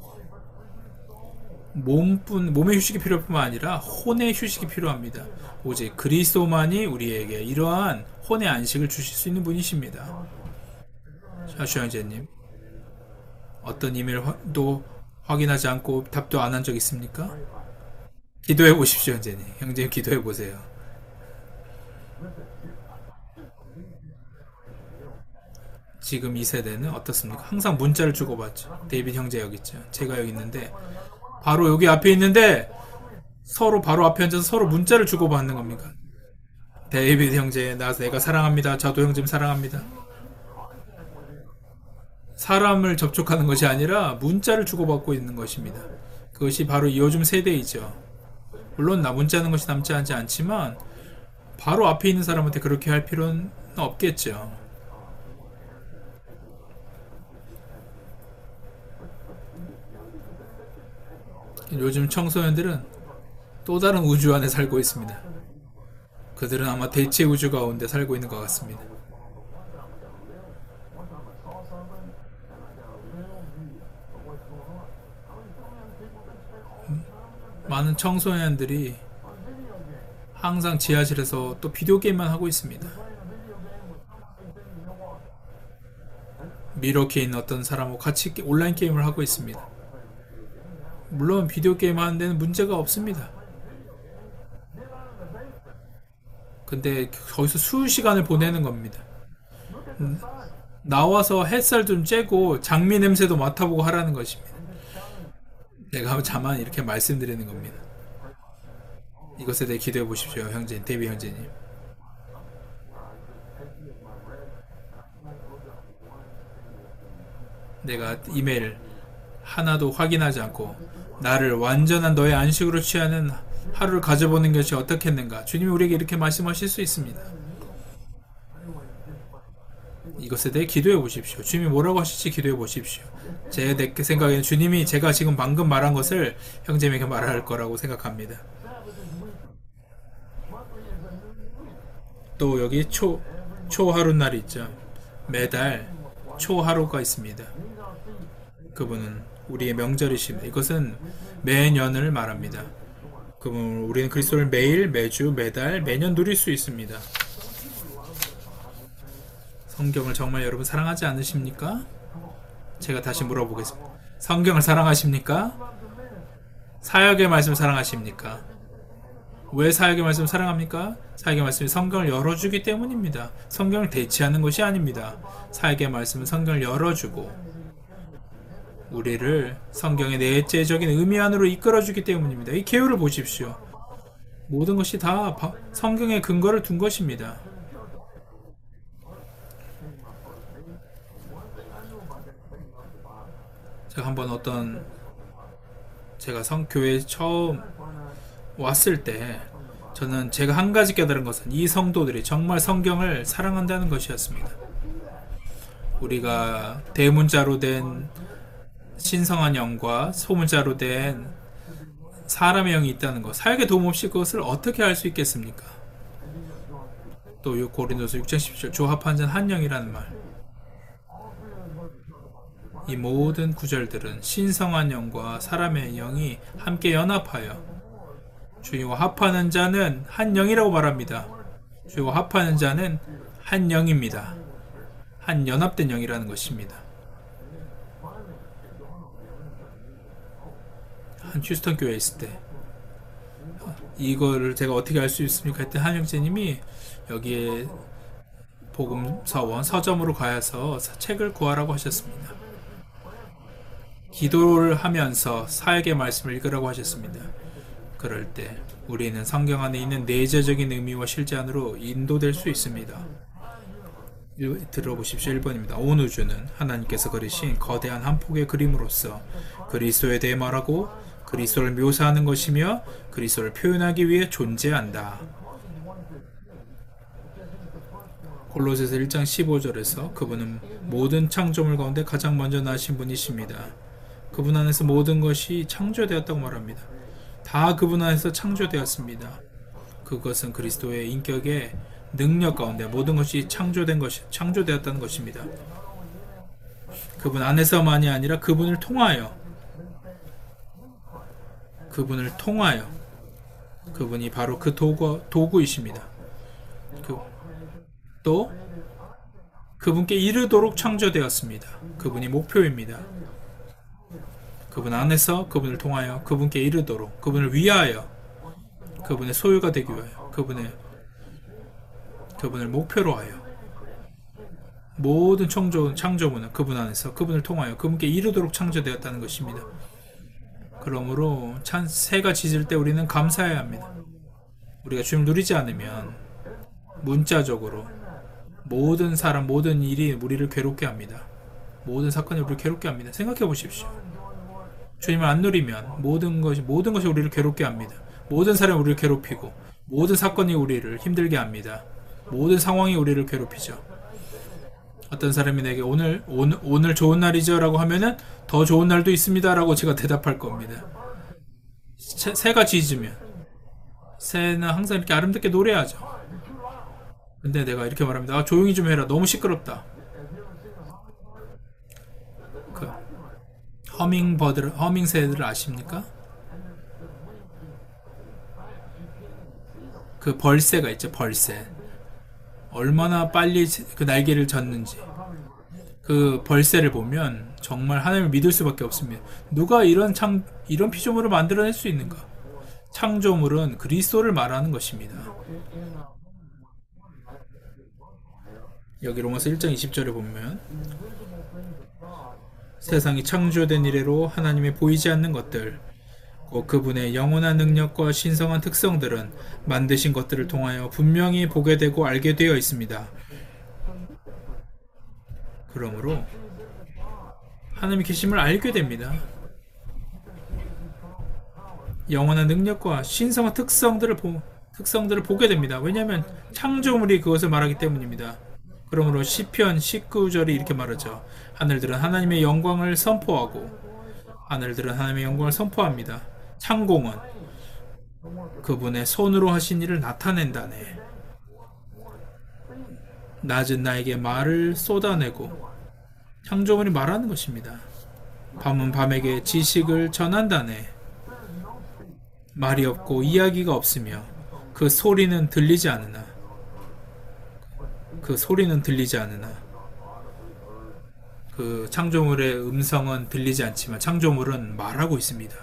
몸뿐 몸의 휴식이 필요할 뿐만 아니라 혼의 휴식이 필요합니다. 오직 그리스도만이 우리에게 이러한 혼의 안식을 주실 수 있는 분이십니다. 자, 주영재님, 어떤 이메일도 확인하지 않고 답도 안 한 적 있습니까? 기도해 보십시오, 형제님. 형제님 기도해 보세요. 지금 이 세대는 어떻습니까? 항상 문자를 주고받죠. 데이빗 형제 여기 있죠. 제가 여기 있는데 바로 여기 앞에 있는데 서로 바로 앞에 앉아서 서로 문자를 주고받는 겁니까? 데이빗 형제, 나 내가 사랑합니다. 저도 형제님 사랑합니다. 사람을 접촉하는 것이 아니라 문자를 주고받고 있는 것입니다. 그것이 바로 요즘 세대이죠. 물론 나 문자하는 것이 남지 않지만 바로 앞에 있는 사람한테 그렇게 할 필요는 없겠죠. 요즘 청소년들은 또 다른 우주 안에 살고 있습니다. 그들은 아마 대체 우주 가운데 살고 있는 것 같습니다. 많은 청소년들이 항상 지하실에서 또 비디오 게임만 하고 있습니다. 미러키에 있는 어떤 사람하고 같이 온라인 게임을 하고 있습니다. 물론 비디오 게임 하는 데는 문제가 없습니다. 근데 거기서 수시간을 보내는 겁니다. 음, 나와서 햇살 좀 쬐고 장미 냄새도 맡아보고 하라는 것입니다. 내가 자만 이렇게 말씀드리는 겁니다. 이것에 대해 기도해 보십시오, 형제님, 데비 형제님. 내가 이메일 하나도 확인하지 않고 나를 완전한 너의 안식으로 취하는 하루를 가져보는 것이 어떻겠는가. 주님이 우리에게 이렇게 말씀하실 수 있습니다. 이것에 대해 기도해 보십시오. 주님이 뭐라고 하실지 기도해 보십시오. 제 생각에는 주님이 제가 지금 방금 말한 것을 형제에게 말할 거라고 생각합니다. 또 여기 초, 초하룻날이 있죠. 매달 초하루가 있습니다. 그분은 우리의 명절이십니다. 이것은 매년을 말합니다. 그분 우리는 그리스도를 매일, 매주, 매달, 매년 누릴 수 있습니다. 성경을 정말 여러분 사랑하지 않으십니까? 제가 다시 물어보겠습니다. 성경을 사랑하십니까? 사역의 말씀 사랑하십니까? 왜 사역의 말씀 사랑합니까? 사역의 말씀이 성경을 열어주기 때문입니다. 성경을 대체하는 것이 아닙니다. 사역의 말씀은 성경을 열어주고 우리를 성경의 내재적인 의미 안으로 이끌어주기 때문입니다. 이 계율을 보십시오. 모든 것이 다 성경의 근거를 둔 것입니다. 제가 한번 어떤 제가 성교회에 처음 왔을 때 저는 제가 한 가지 깨달은 것은 이 성도들이 정말 성경을 사랑한다는 것이었습니다. 우리가 대문자로 된 신성한 영과 소문자로 된 사람의 영이 있다는 것, 사역에 도움 없이 그것을 어떻게 알 수 있겠습니까? 또 고린도서 육 장 십칠 절 조합한 자는 한 영이라는 말. 이 모든 구절들은 신성한 영과 사람의 영이 함께 연합하여 주님과 합하는 자는 한 영이라고 말합니다. 주님과 합하는 자는 한 영입니다. 한 연합된 영이라는 것입니다. 한 휴스턴 교회에 있을 때 이거를 제가 어떻게 알 수 있습니까? 그때 한 형제님이 여기에 복음서원 서점으로 가서 책을 구하라고 하셨습니다. 기도를 하면서 사역의 말씀을 읽으라고 하셨습니다. 그럴 때 우리는 성경 안에 있는 내재적인 의미와 실제 안으로 인도될 수 있습니다. 들어보십시오. 일 번입니다. 온 우주는 하나님께서 그리신 거대한 한 폭의 그림으로서 그리스도에 대해 말하고 그리스도를 묘사하는 것이며 그리스도를 표현하기 위해 존재한다. 골로새서 일 장 십오 절에서 그분은 모든 창조물 가운데 가장 먼저 나신 분이십니다. 그분 안에서 모든 것이 창조되었다고 말합니다. 다 그분 안에서 창조되었습니다. 그것은 그리스도의 인격의 능력 가운데 모든 것이 창조된 것이 창조되었다는 것입니다. 그분 안에서만이 아니라 그분을 통하여 그분을 통하여 그분이 바로 그 도구, 도구이십니다. 그, 또 그분께 이르도록 창조되었습니다. 그분이 목표입니다. 그분 안에서 그분을 통하여 그분께 이르도록 그분을 위하여 그분의 소유가 되기 위하여 그분의 그분을 목표로 하여 모든 창조, 창조물은 그분 안에서 그분을 통하여 그분께 이르도록 창조되었다는 것입니다. 그러므로 찬, 새가 짖을 때 우리는 감사해야 합니다. 우리가 주님을 누리지 않으면 문자적으로 모든 사람, 모든 일이 우리를 괴롭게 합니다. 모든 사건이 우리를 괴롭게 합니다. 생각해 보십시오. 주님을 안 누리면 모든 것이 모든 것이 우리를 괴롭게 합니다. 모든 사람이 우리를 괴롭히고 모든 사건이 우리를 힘들게 합니다. 모든 상황이 우리를 괴롭히죠. 어떤 사람이 내게 오늘 오늘, 오늘 좋은 날이죠 라고 하면은 더 좋은 날도 있습니다 라고 제가 대답할 겁니다. 새가 짖으면 새는 항상 이렇게 아름답게 노래하죠. 근데 내가 이렇게 말합니다. 아, 조용히 좀 해라. 너무 시끄럽다. 그 허밍버드, 허밍새들을 아십니까? 그 벌새가 있죠. 벌새. 얼마나 빨리 그 날개를 젓는지. 그 벌새를 보면 정말 하나님을 믿을 수밖에 없습니다. 누가 이런 창 이런 피조물을 만들어낼 수 있는가? 창조물은 그리스도를 말하는 것입니다. 여기 로마서 일 장 이십 절에 보면 세상이 창조된 이래로 하나님의 보이지 않는 것들 곧 그분의 영원한 능력과 신성한 특성들은 만드신 것들을 통하여 분명히 보게 되고 알게 되어 있습니다. 그러므로 하나님의 계심을 알게 됩니다. 영원한 능력과 신성한 특성들을, 보, 특성들을 보게 됩니다. 왜냐하면 창조물이 그것을 말하기 때문입니다. 그러므로 시편 십구 절이 이렇게 말하죠. 하늘들은 하나님의 영광을 선포하고 하늘들은 하나님의 영광을 선포합니다. 창공은 그분의 손으로 하신 일을 나타낸다네. 낮은 나에게 말을 쏟아내고 창조물이 말하는 것입니다. 밤은 밤에게 지식을 전한다네. 말이 없고 이야기가 없으며 그 소리는 들리지 않으나 그 소리는 들리지 않으나 그 창조물의 음성은 들리지 않지만 창조물은 말하고 있습니다.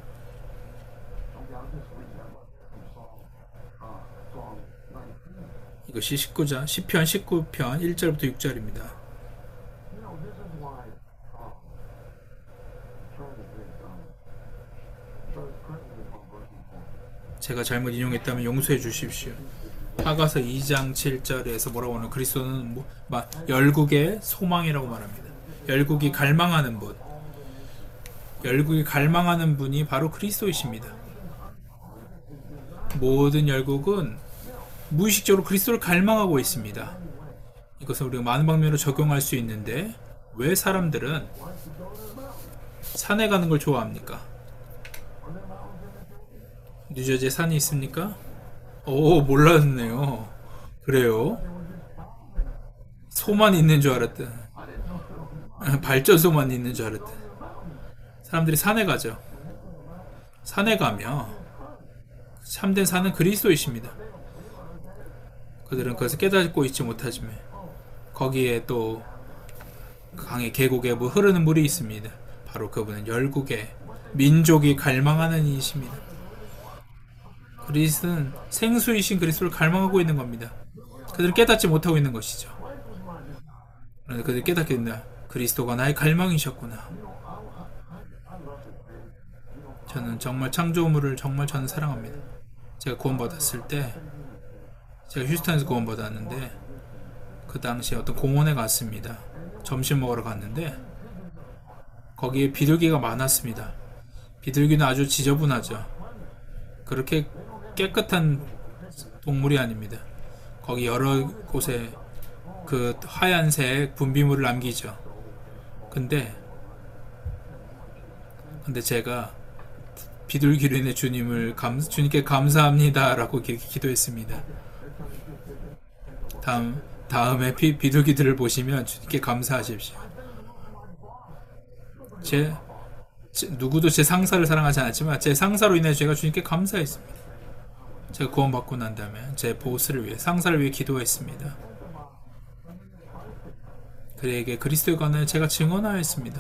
이것이 십구 장 시편 십구 편 일 절부터 육 절입니다. 제가 잘못 인용했다면 용서해 주십시오. 하가서 이 장 칠 절에서 뭐라고 하는 그리스도는 뭐, 열국의 소망이라고 말합니다. 열국이 갈망하는 분, 열국이 갈망하는 분이 바로 그리스도이십니다. 모든 열국은 무의식적으로 그리스도를 갈망하고 있습니다. 이것은 우리가 많은 방면으로 적용할 수 있는데 왜 사람들은 산에 가는 걸 좋아합니까? 뉴저지에 산이 있습니까? 오, 몰랐네요. 그래요? 소만 있는 줄 알았다. 발전소만 있는 줄 알았다. 사람들이 산에 가죠. 산에 가며 참된 산은 그리스도이십니다. 그들은 그것을 깨닫고 있지 못하지만 거기에 또 강의 계곡에 뭐 흐르는 물이 있습니다. 바로 그분은 열국의 민족이 갈망하는 이이십니다. 그리스도는 생수이신 그리스도를 갈망하고 있는 겁니다. 그들은 깨닫지 못하고 있는 것이죠. 그런데 그들이 깨닫게 된다. 그리스도가 나의 갈망이셨구나. 저는 정말 창조물을 정말 저는 사랑합니다. 제가 구원받았을 때 제가 휴스턴에서 구원받았는데 그 당시에 어떤 공원에 갔습니다. 점심 먹으러 갔는데 거기에 비둘기가 많았습니다. 비둘기는 아주 지저분하죠. 그렇게 깨끗한 동물이 아닙니다. 거기 여러 곳에 그 하얀색 분비물을 남기죠. 근데 근데 제가 비둘기로 인해 주님을 감, 주님께 감사합니다 라고 기도했습니다. 다음, 다음에 비, 비둘기들을 보시면 주님께 감사하십시오. 제, 제 누구도 제 상사를 사랑하지 않았지만 제 상사로 인해 제가 주님께 감사했습니다. 제가 구원받고 난 다음에 제 보스를 위해 상사를 위해 기도했습니다. 그에게 그리스도에 관하여 제가 증언하였습니다.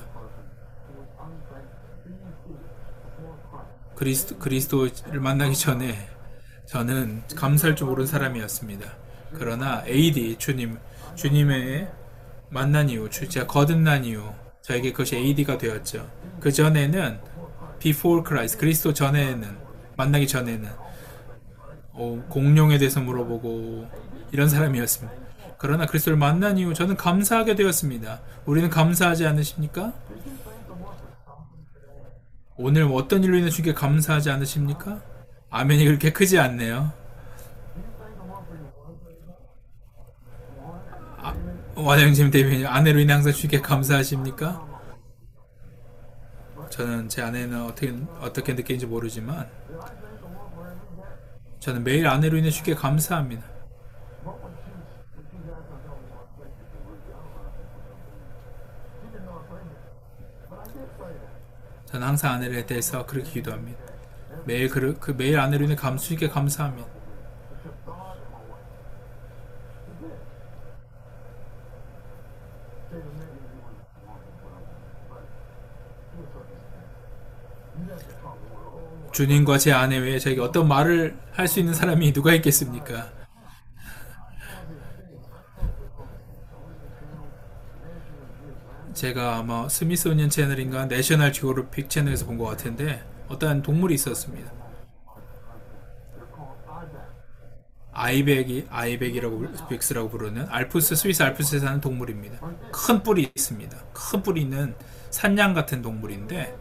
그리스도, 그리스도를 만나기 전에 저는 감사할 줄 모르는 사람이었습니다. 그러나 에이디 주님 주님의 만난 이후 제가 거듭난 이후 저에게 그것이 에이디가 되었죠. 그 전에는 before Christ 그리스도 전에는 만나기 전에는 어, 공룡에 대해서 물어보고 이런 사람이었습니다. 그러나 그리스도를 만난 이후 저는 감사하게 되었습니다. 우리는 감사하지 않으십니까? 오늘 어떤 일로 인해 주님께 감사하지 않으십니까? 아멘이 그렇게 크지 않네요. 아, 완영님 대변인 아내로 인해 항상 주님께 감사하십니까? 저는 제 아내는 어떻게 어떻게 느끼는지 모르지만 저는 매일 아내로 인해 주께 감사합니다. 저는 항상 아내에 대해서 그렇게 기도합니다. 매일 그, 그 매일 아내로 인해 감, 주께 감사합니다. 주님과 제 아내 외에 저에게 어떤 말을 할 수 있는 사람이 누가 있겠습니까? 제가 아마 스미소니언 채널인가 내셔널 지오그래픽 채널에서 본 것 같은데 어떠한 동물이 있었습니다. 아이백이 아이백이라고 빅스라고 부르는 알프스 스위스 알프스에 사는 동물입니다. 큰 뿔이 있습니다. 큰 뿔이 있는 산양 같은 동물인데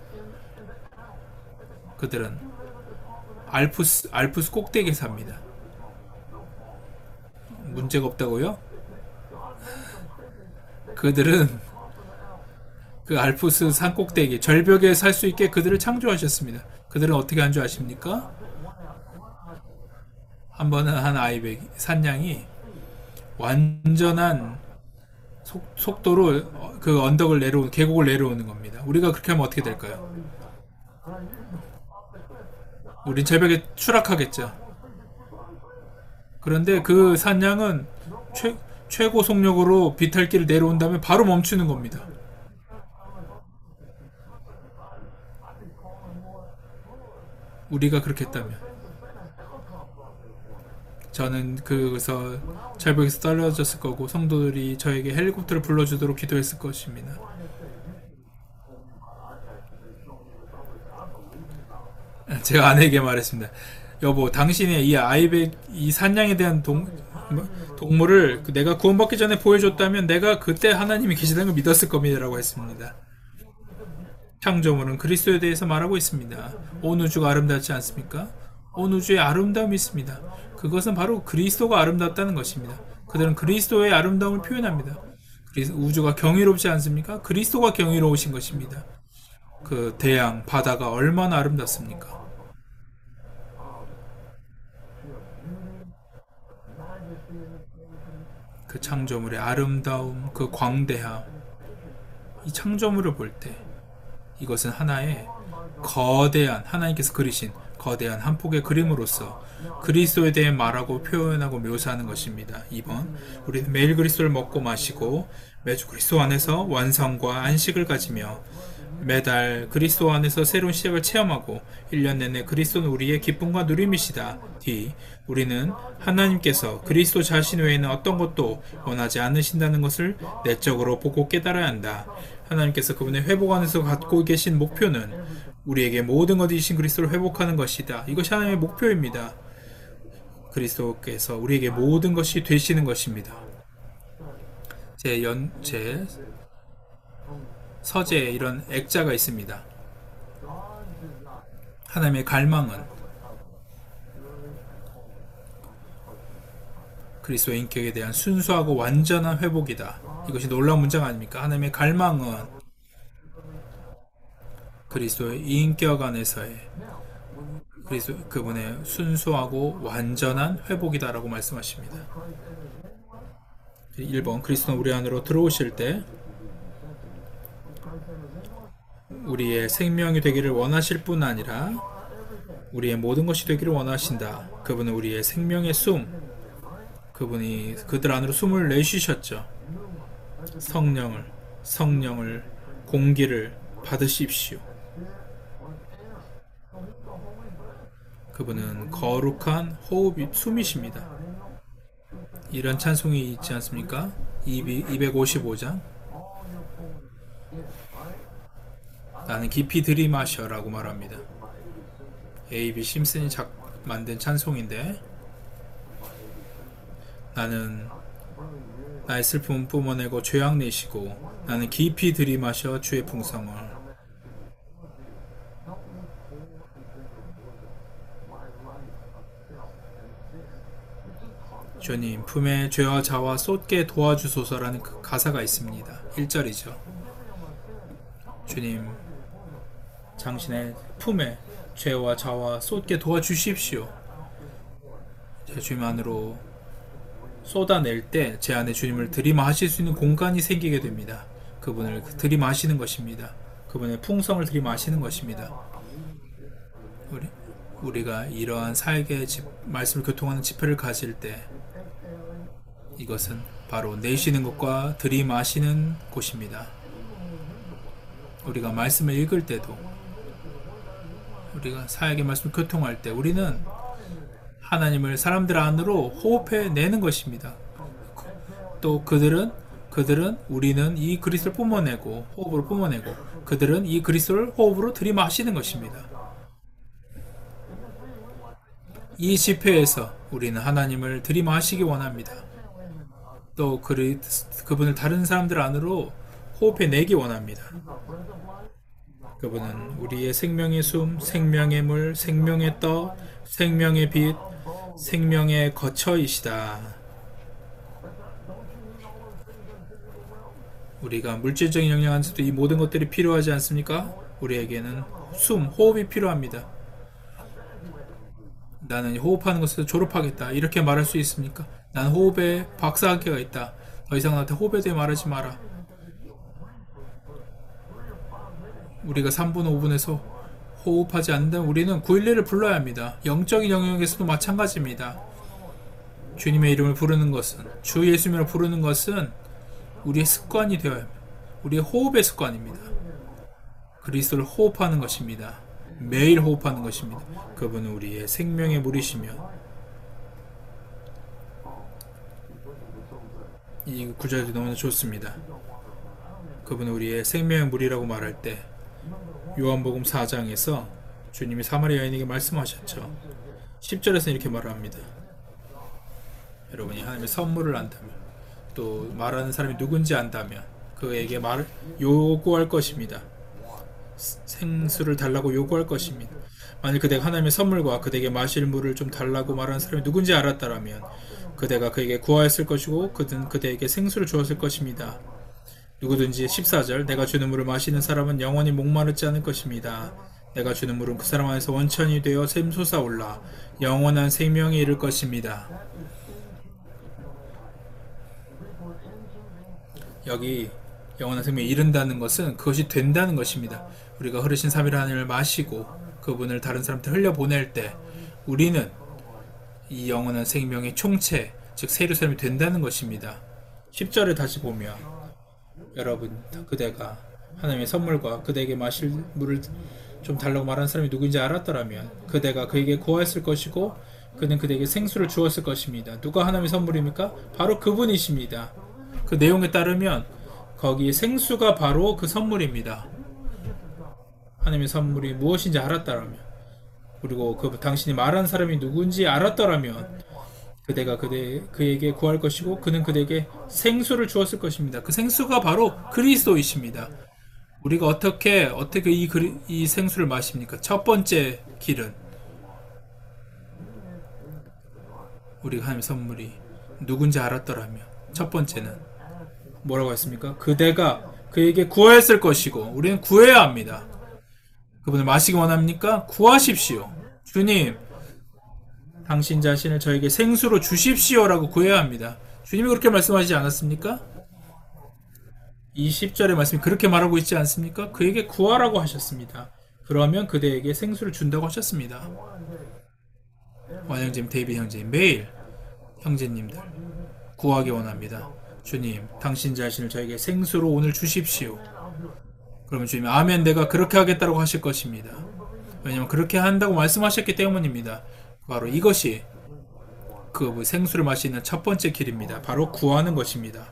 그들은 알프스 알프스 꼭대기에 삽니다. 문제가 없다고요? 그들은 그 알프스 산 꼭대기 절벽에 살 수 있게 그들을 창조하셨습니다. 그들은 어떻게 한 줄 아십니까? 한 번은 한 아이백 산양이 완전한 속, 속도로 그 언덕을 내려오 계곡을 내려오는 겁니다. 우리가 그렇게 하면 어떻게 될까요? 우린 절벽에 추락하겠죠. 그런데 그 산양은 최, 최고 속력으로 비탈길을 내려온 다음에 바로 멈추는 겁니다. 우리가 그렇게 했다면 저는 그래서 절벽에서 떨어졌을 거고 성도들이 저에게 헬리콥터를 불러주도록 기도했을 것입니다. 제가 아내에게 말했습니다. 여보, 당신의 이 아이백, 이 산양에 대한 동, 동물을 내가 구원받기 전에 보여줬다면 내가 그때 하나님이 계시다는 걸 믿었을 겁니다. 라고 했습니다. 창조물은 그리스도에 대해서 말하고 있습니다. 온 우주가 아름답지 않습니까? 온 우주에 아름다움이 있습니다. 그것은 바로 그리스도가 아름답다는 것입니다. 그들은 그리스도의 아름다움을 표현합니다. 우주가 경이롭지 않습니까? 그리스도가 경이로우신 것입니다. 그 대양, 바다가 얼마나 아름답습니까? 그 창조물의 아름다움, 그 광대함, 이 창조물을 볼 때 이것은 하나의 거대한 하나님께서 그리신 거대한 한 폭의 그림으로서 그리스도에 대해 말하고 표현하고 묘사하는 것입니다. 이 번 우리는 매일 그리스도를 먹고 마시고 매주 그리스도 안에서 완성과 안식을 가지며 매달 그리스도 안에서 새로운 시작을 체험하고 일 년 내내 그리스도는 우리의 기쁨과 누림이시다. D. 우리는 하나님께서 그리스도 자신 외에는 어떤 것도 원하지 않으신다는 것을 내적으로 보고 깨달아야 한다. 하나님께서 그분의 회복 안에서 갖고 계신 목표는 우리에게 모든 것이 이신 그리스도를 회복하는 것이다. 이것이 하나님의 목표입니다. 그리스도께서 우리에게 모든 것이 되시는 것입니다. 제 연, 제 서재에 이런 액자가 있습니다. 하나님의 갈망은 그리스도의 인격에 대한 순수하고 완전한 회복이다. 이것이 놀라운 문장 아닙니까? 하나님의 갈망은 그리스도의 인격 안에서의 그리스도 그분의 순수하고 완전한 회복이다라고 말씀하십니다. 일 번 그리스도는 우리 안으로 들어오실 때 우리의 생명이 되기를 원하실 뿐 아니라 우리의 모든 것이 되기를 원하신다. 그분은 우리의 생명의 숨, 그분이 그들 안으로 숨을 내쉬셨죠. 성령을, 성령을, 공기를 받으십시오. 그분은 거룩한 호흡이, 숨이십니다. 이런 찬송이 있지 않습니까? 이백오십오 장 나는 깊이 들이마셔 라고 말합니다. 에이비 심슨이 작, 만든 찬송인데 나는 나의 슬픔 뿜어내고 죄악 내시고 나는 깊이 들이마셔 주의 풍성을 주님 품에 죄와 자와 쏟게 도와주소서라는 그 가사가 있습니다. 일 절이죠. 주님 당신의 품에 죄와 자와 쏟게 도와주십시오. 주님 안으로 쏟아낼 때 제 안에 주님을 들이마실 수 있는 공간이 생기게 됩니다. 그분을 들이마시는 것입니다. 그분의 풍성을 들이마시는 것입니다. 우리, 우리가 이러한 사역의 집, 말씀을 교통하는 집회를 가질 때 이것은 바로 내쉬는 것과 들이마시는 곳입니다. 우리가 말씀을 읽을 때도 우리가 사역의 말씀을 교통할 때 우리는 하나님을 사람들 안으로 호흡해 내는 것입니다. 또 그들은 그들은 우리는 이 그리스도를 뿜어내고 호흡으로 뿜어내고 그들은 이 그리스도를 호흡으로 들이마시는 것입니다. 이 집회에서 우리는 하나님을 들이마시기 원합니다. 또 그리, 그분을 다른 사람들 안으로 호흡해 내기 원합니다. 그분은 우리의 생명의 숨, 생명의 물, 생명의 떡, 생명의 빛, 생명의 거처이시다. 우리가 물질적인 영역 안에서도 이 모든 것들이 필요하지 않습니까? 우리에게는 숨, 호흡이 필요합니다. 나는 호흡하는 것에서 졸업하겠다. 이렇게 말할 수 있습니까? 나는 호흡에 박사학위가 있다. 더 이상 나한테 호흡에 대해 말하지 마라. 우리가 삼 분, 오 분에서 호흡하지 않는다면 우리는 구일일을 불러야 합니다. 영적인 영역에서도 마찬가지입니다. 주님의 이름을 부르는 것은, 주 예수님을 부르는 것은 우리의 습관이 되어야 합니다. 우리의 호흡의 습관입니다. 그리스도를 호흡하는 것입니다. 매일 호흡하는 것입니다. 그분은 우리의 생명의 물이시며 이 구절이 너무나 좋습니다. 그분은 우리의 생명의 물이라고 말할 때 요한복음 사 장에서 주님이 사마리아 여인에게 말씀하셨죠. 십 절에서 이렇게 말합니다. 여러분이 하나님의 선물을 안다면 또 말하는 사람이 누군지 안다면 그에게 말 요구할 것입니다. 생수를 달라고 요구할 것입니다. 만일 그대가 하나님의 선물과 그대에게 마실 물을 좀 달라고 말하는 사람이 누군지 알았다라면 그대가 그에게 구하였을 것이고 그는 그대에게 생수를 주었을 것입니다. 누구든지 십사 절 내가 주는 물을 마시는 사람은 영원히 목마르지 않을 것입니다. 내가 주는 물은 그 사람 안에서 원천이 되어 샘솟아올라 영원한 생명에 이를 것입니다. 여기 영원한 생명에 이른다는 것은 그것이 된다는 것입니다. 우리가 흐르신 삼위일 하나님을 마시고 그분을 다른 사람한테 흘려보낼 때 우리는 이 영원한 생명의 총체, 즉 새 예루살렘이 된다는 것입니다. 십 절을 다시 보면 여러분, 그대가 하나님의 선물과 그대에게 마실 물을 좀 달라고 말하는 사람이 누구인지 알았더라면 그대가 그에게 구하였을 것이고 그는 그대에게 생수를 주었을 것입니다. 누가 하나님의 선물입니까? 바로 그분이십니다. 그 내용에 따르면 거기 생수가 바로 그 선물입니다. 하나님의 선물이 무엇인지 알았더라면 그리고 그 당신이 말하는 사람이 누군지 알았더라면 그대가 그대, 그에게 구할 것이고 그는 그대에게 생수를 주었을 것입니다. 그 생수가 바로 그리스도이십니다. 우리가 어떻게 어떻게 이, 그리, 이 생수를 마십니까? 첫 번째 길은 우리가 하나님의 선물이 누군지 알았더라면 첫 번째는 뭐라고 했습니까? 그대가 그에게 구하였을 것이고 우리는 구해야 합니다. 그분을 마시기 원합니까? 구하십시오. 주님, 당신 자신을 저에게 생수로 주십시오라고 구해야 합니다. 주님이 그렇게 말씀하시지 않았습니까? 이 십 절의 말씀이 그렇게 말하고 있지 않습니까? 그에게 구하라고 하셨습니다. 그러면 그대에게 생수를 준다고 하셨습니다. 원형제님, 데이비 형제님, 매일 형제님들 구하기 원합니다. 주님, 당신 자신을 저에게 생수로 오늘 주십시오. 그러면 주님이 아멘, 내가 그렇게 하겠다고 하실 것입니다. 왜냐하면 그렇게 한다고 말씀하셨기 때문입니다. 바로 이것이 그 생수를 마시는 첫 번째 길입니다. 바로 구하는 것입니다.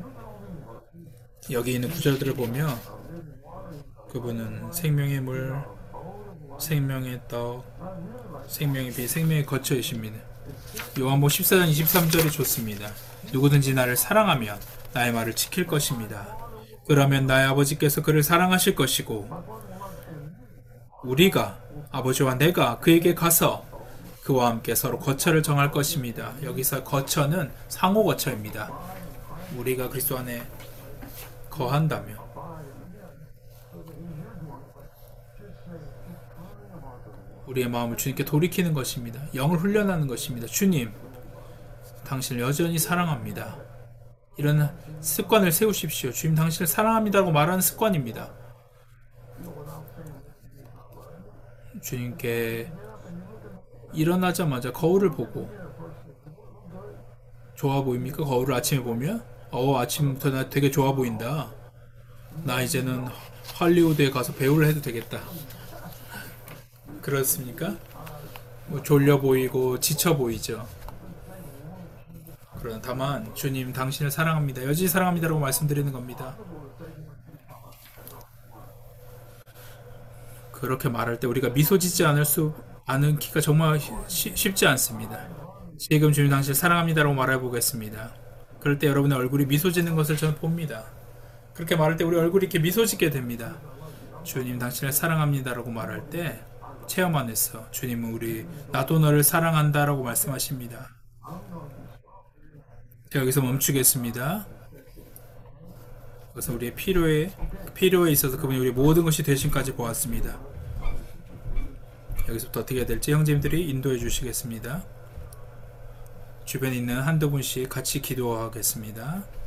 여기 있는 구절들을 보면 그분은 생명의 물, 생명의 떡, 생명의 빛, 생명의 거처이십니다. 요한복음 십사 장 이십삼 절이 좋습니다. 누구든지 나를 사랑하면 나의 말을 지킬 것입니다. 그러면 나의 아버지께서 그를 사랑하실 것이고 우리가 아버지와 내가 그에게 가서 그와 함께 서로 거처를 정할 것입니다. 여기서 거처는 상호 거처입니다. 우리가 그리스도 안에 거한다면 우리의 마음을 주님께 돌이키는 것입니다. 영을 훈련하는 것입니다. 주님, 당신을 여전히 사랑합니다. 이런 습관을 세우십시오. 주님 당신을 사랑합니다라고 말하는 습관입니다. 주님께 일어나자마자 거울을 보고 좋아 보입니까? 거울을 아침에 보면 어 아침부터 나 되게 좋아 보인다. 나 이제는 할리우드에 가서 배우를 해도 되겠다. 그렇습니까? 뭐 졸려 보이고 지쳐 보이죠. 그러나 다만 주님 당신을 사랑합니다. 여전히 사랑합니다라고 말씀드리는 겁니다. 그렇게 말할 때 우리가 미소 짓지 않을 수 않기가 정말 쉬, 쉽지 않습니다. 지금 주님 당신을 사랑합니다라고 말해보겠습니다. 그럴 때 여러분의 얼굴이 미소 짓는 것을 저는 봅니다. 그렇게 말할 때 우리 얼굴이 이렇게 미소 짓게 됩니다. 주님 당신을 사랑합니다라고 말할 때 체험 안에서 주님은 우리 나도 너를 사랑한다라고 말씀하십니다. 여기서 멈추겠습니다. 그래서 우리의 필요에 필요에 있어서 그분이 우리 모든 것이 되심까지 보았습니다. 여기서부터 어떻게 해야 될지 형제님들이 인도해 주시겠습니다. 주변에 있는 한두 분씩 같이 기도하겠습니다.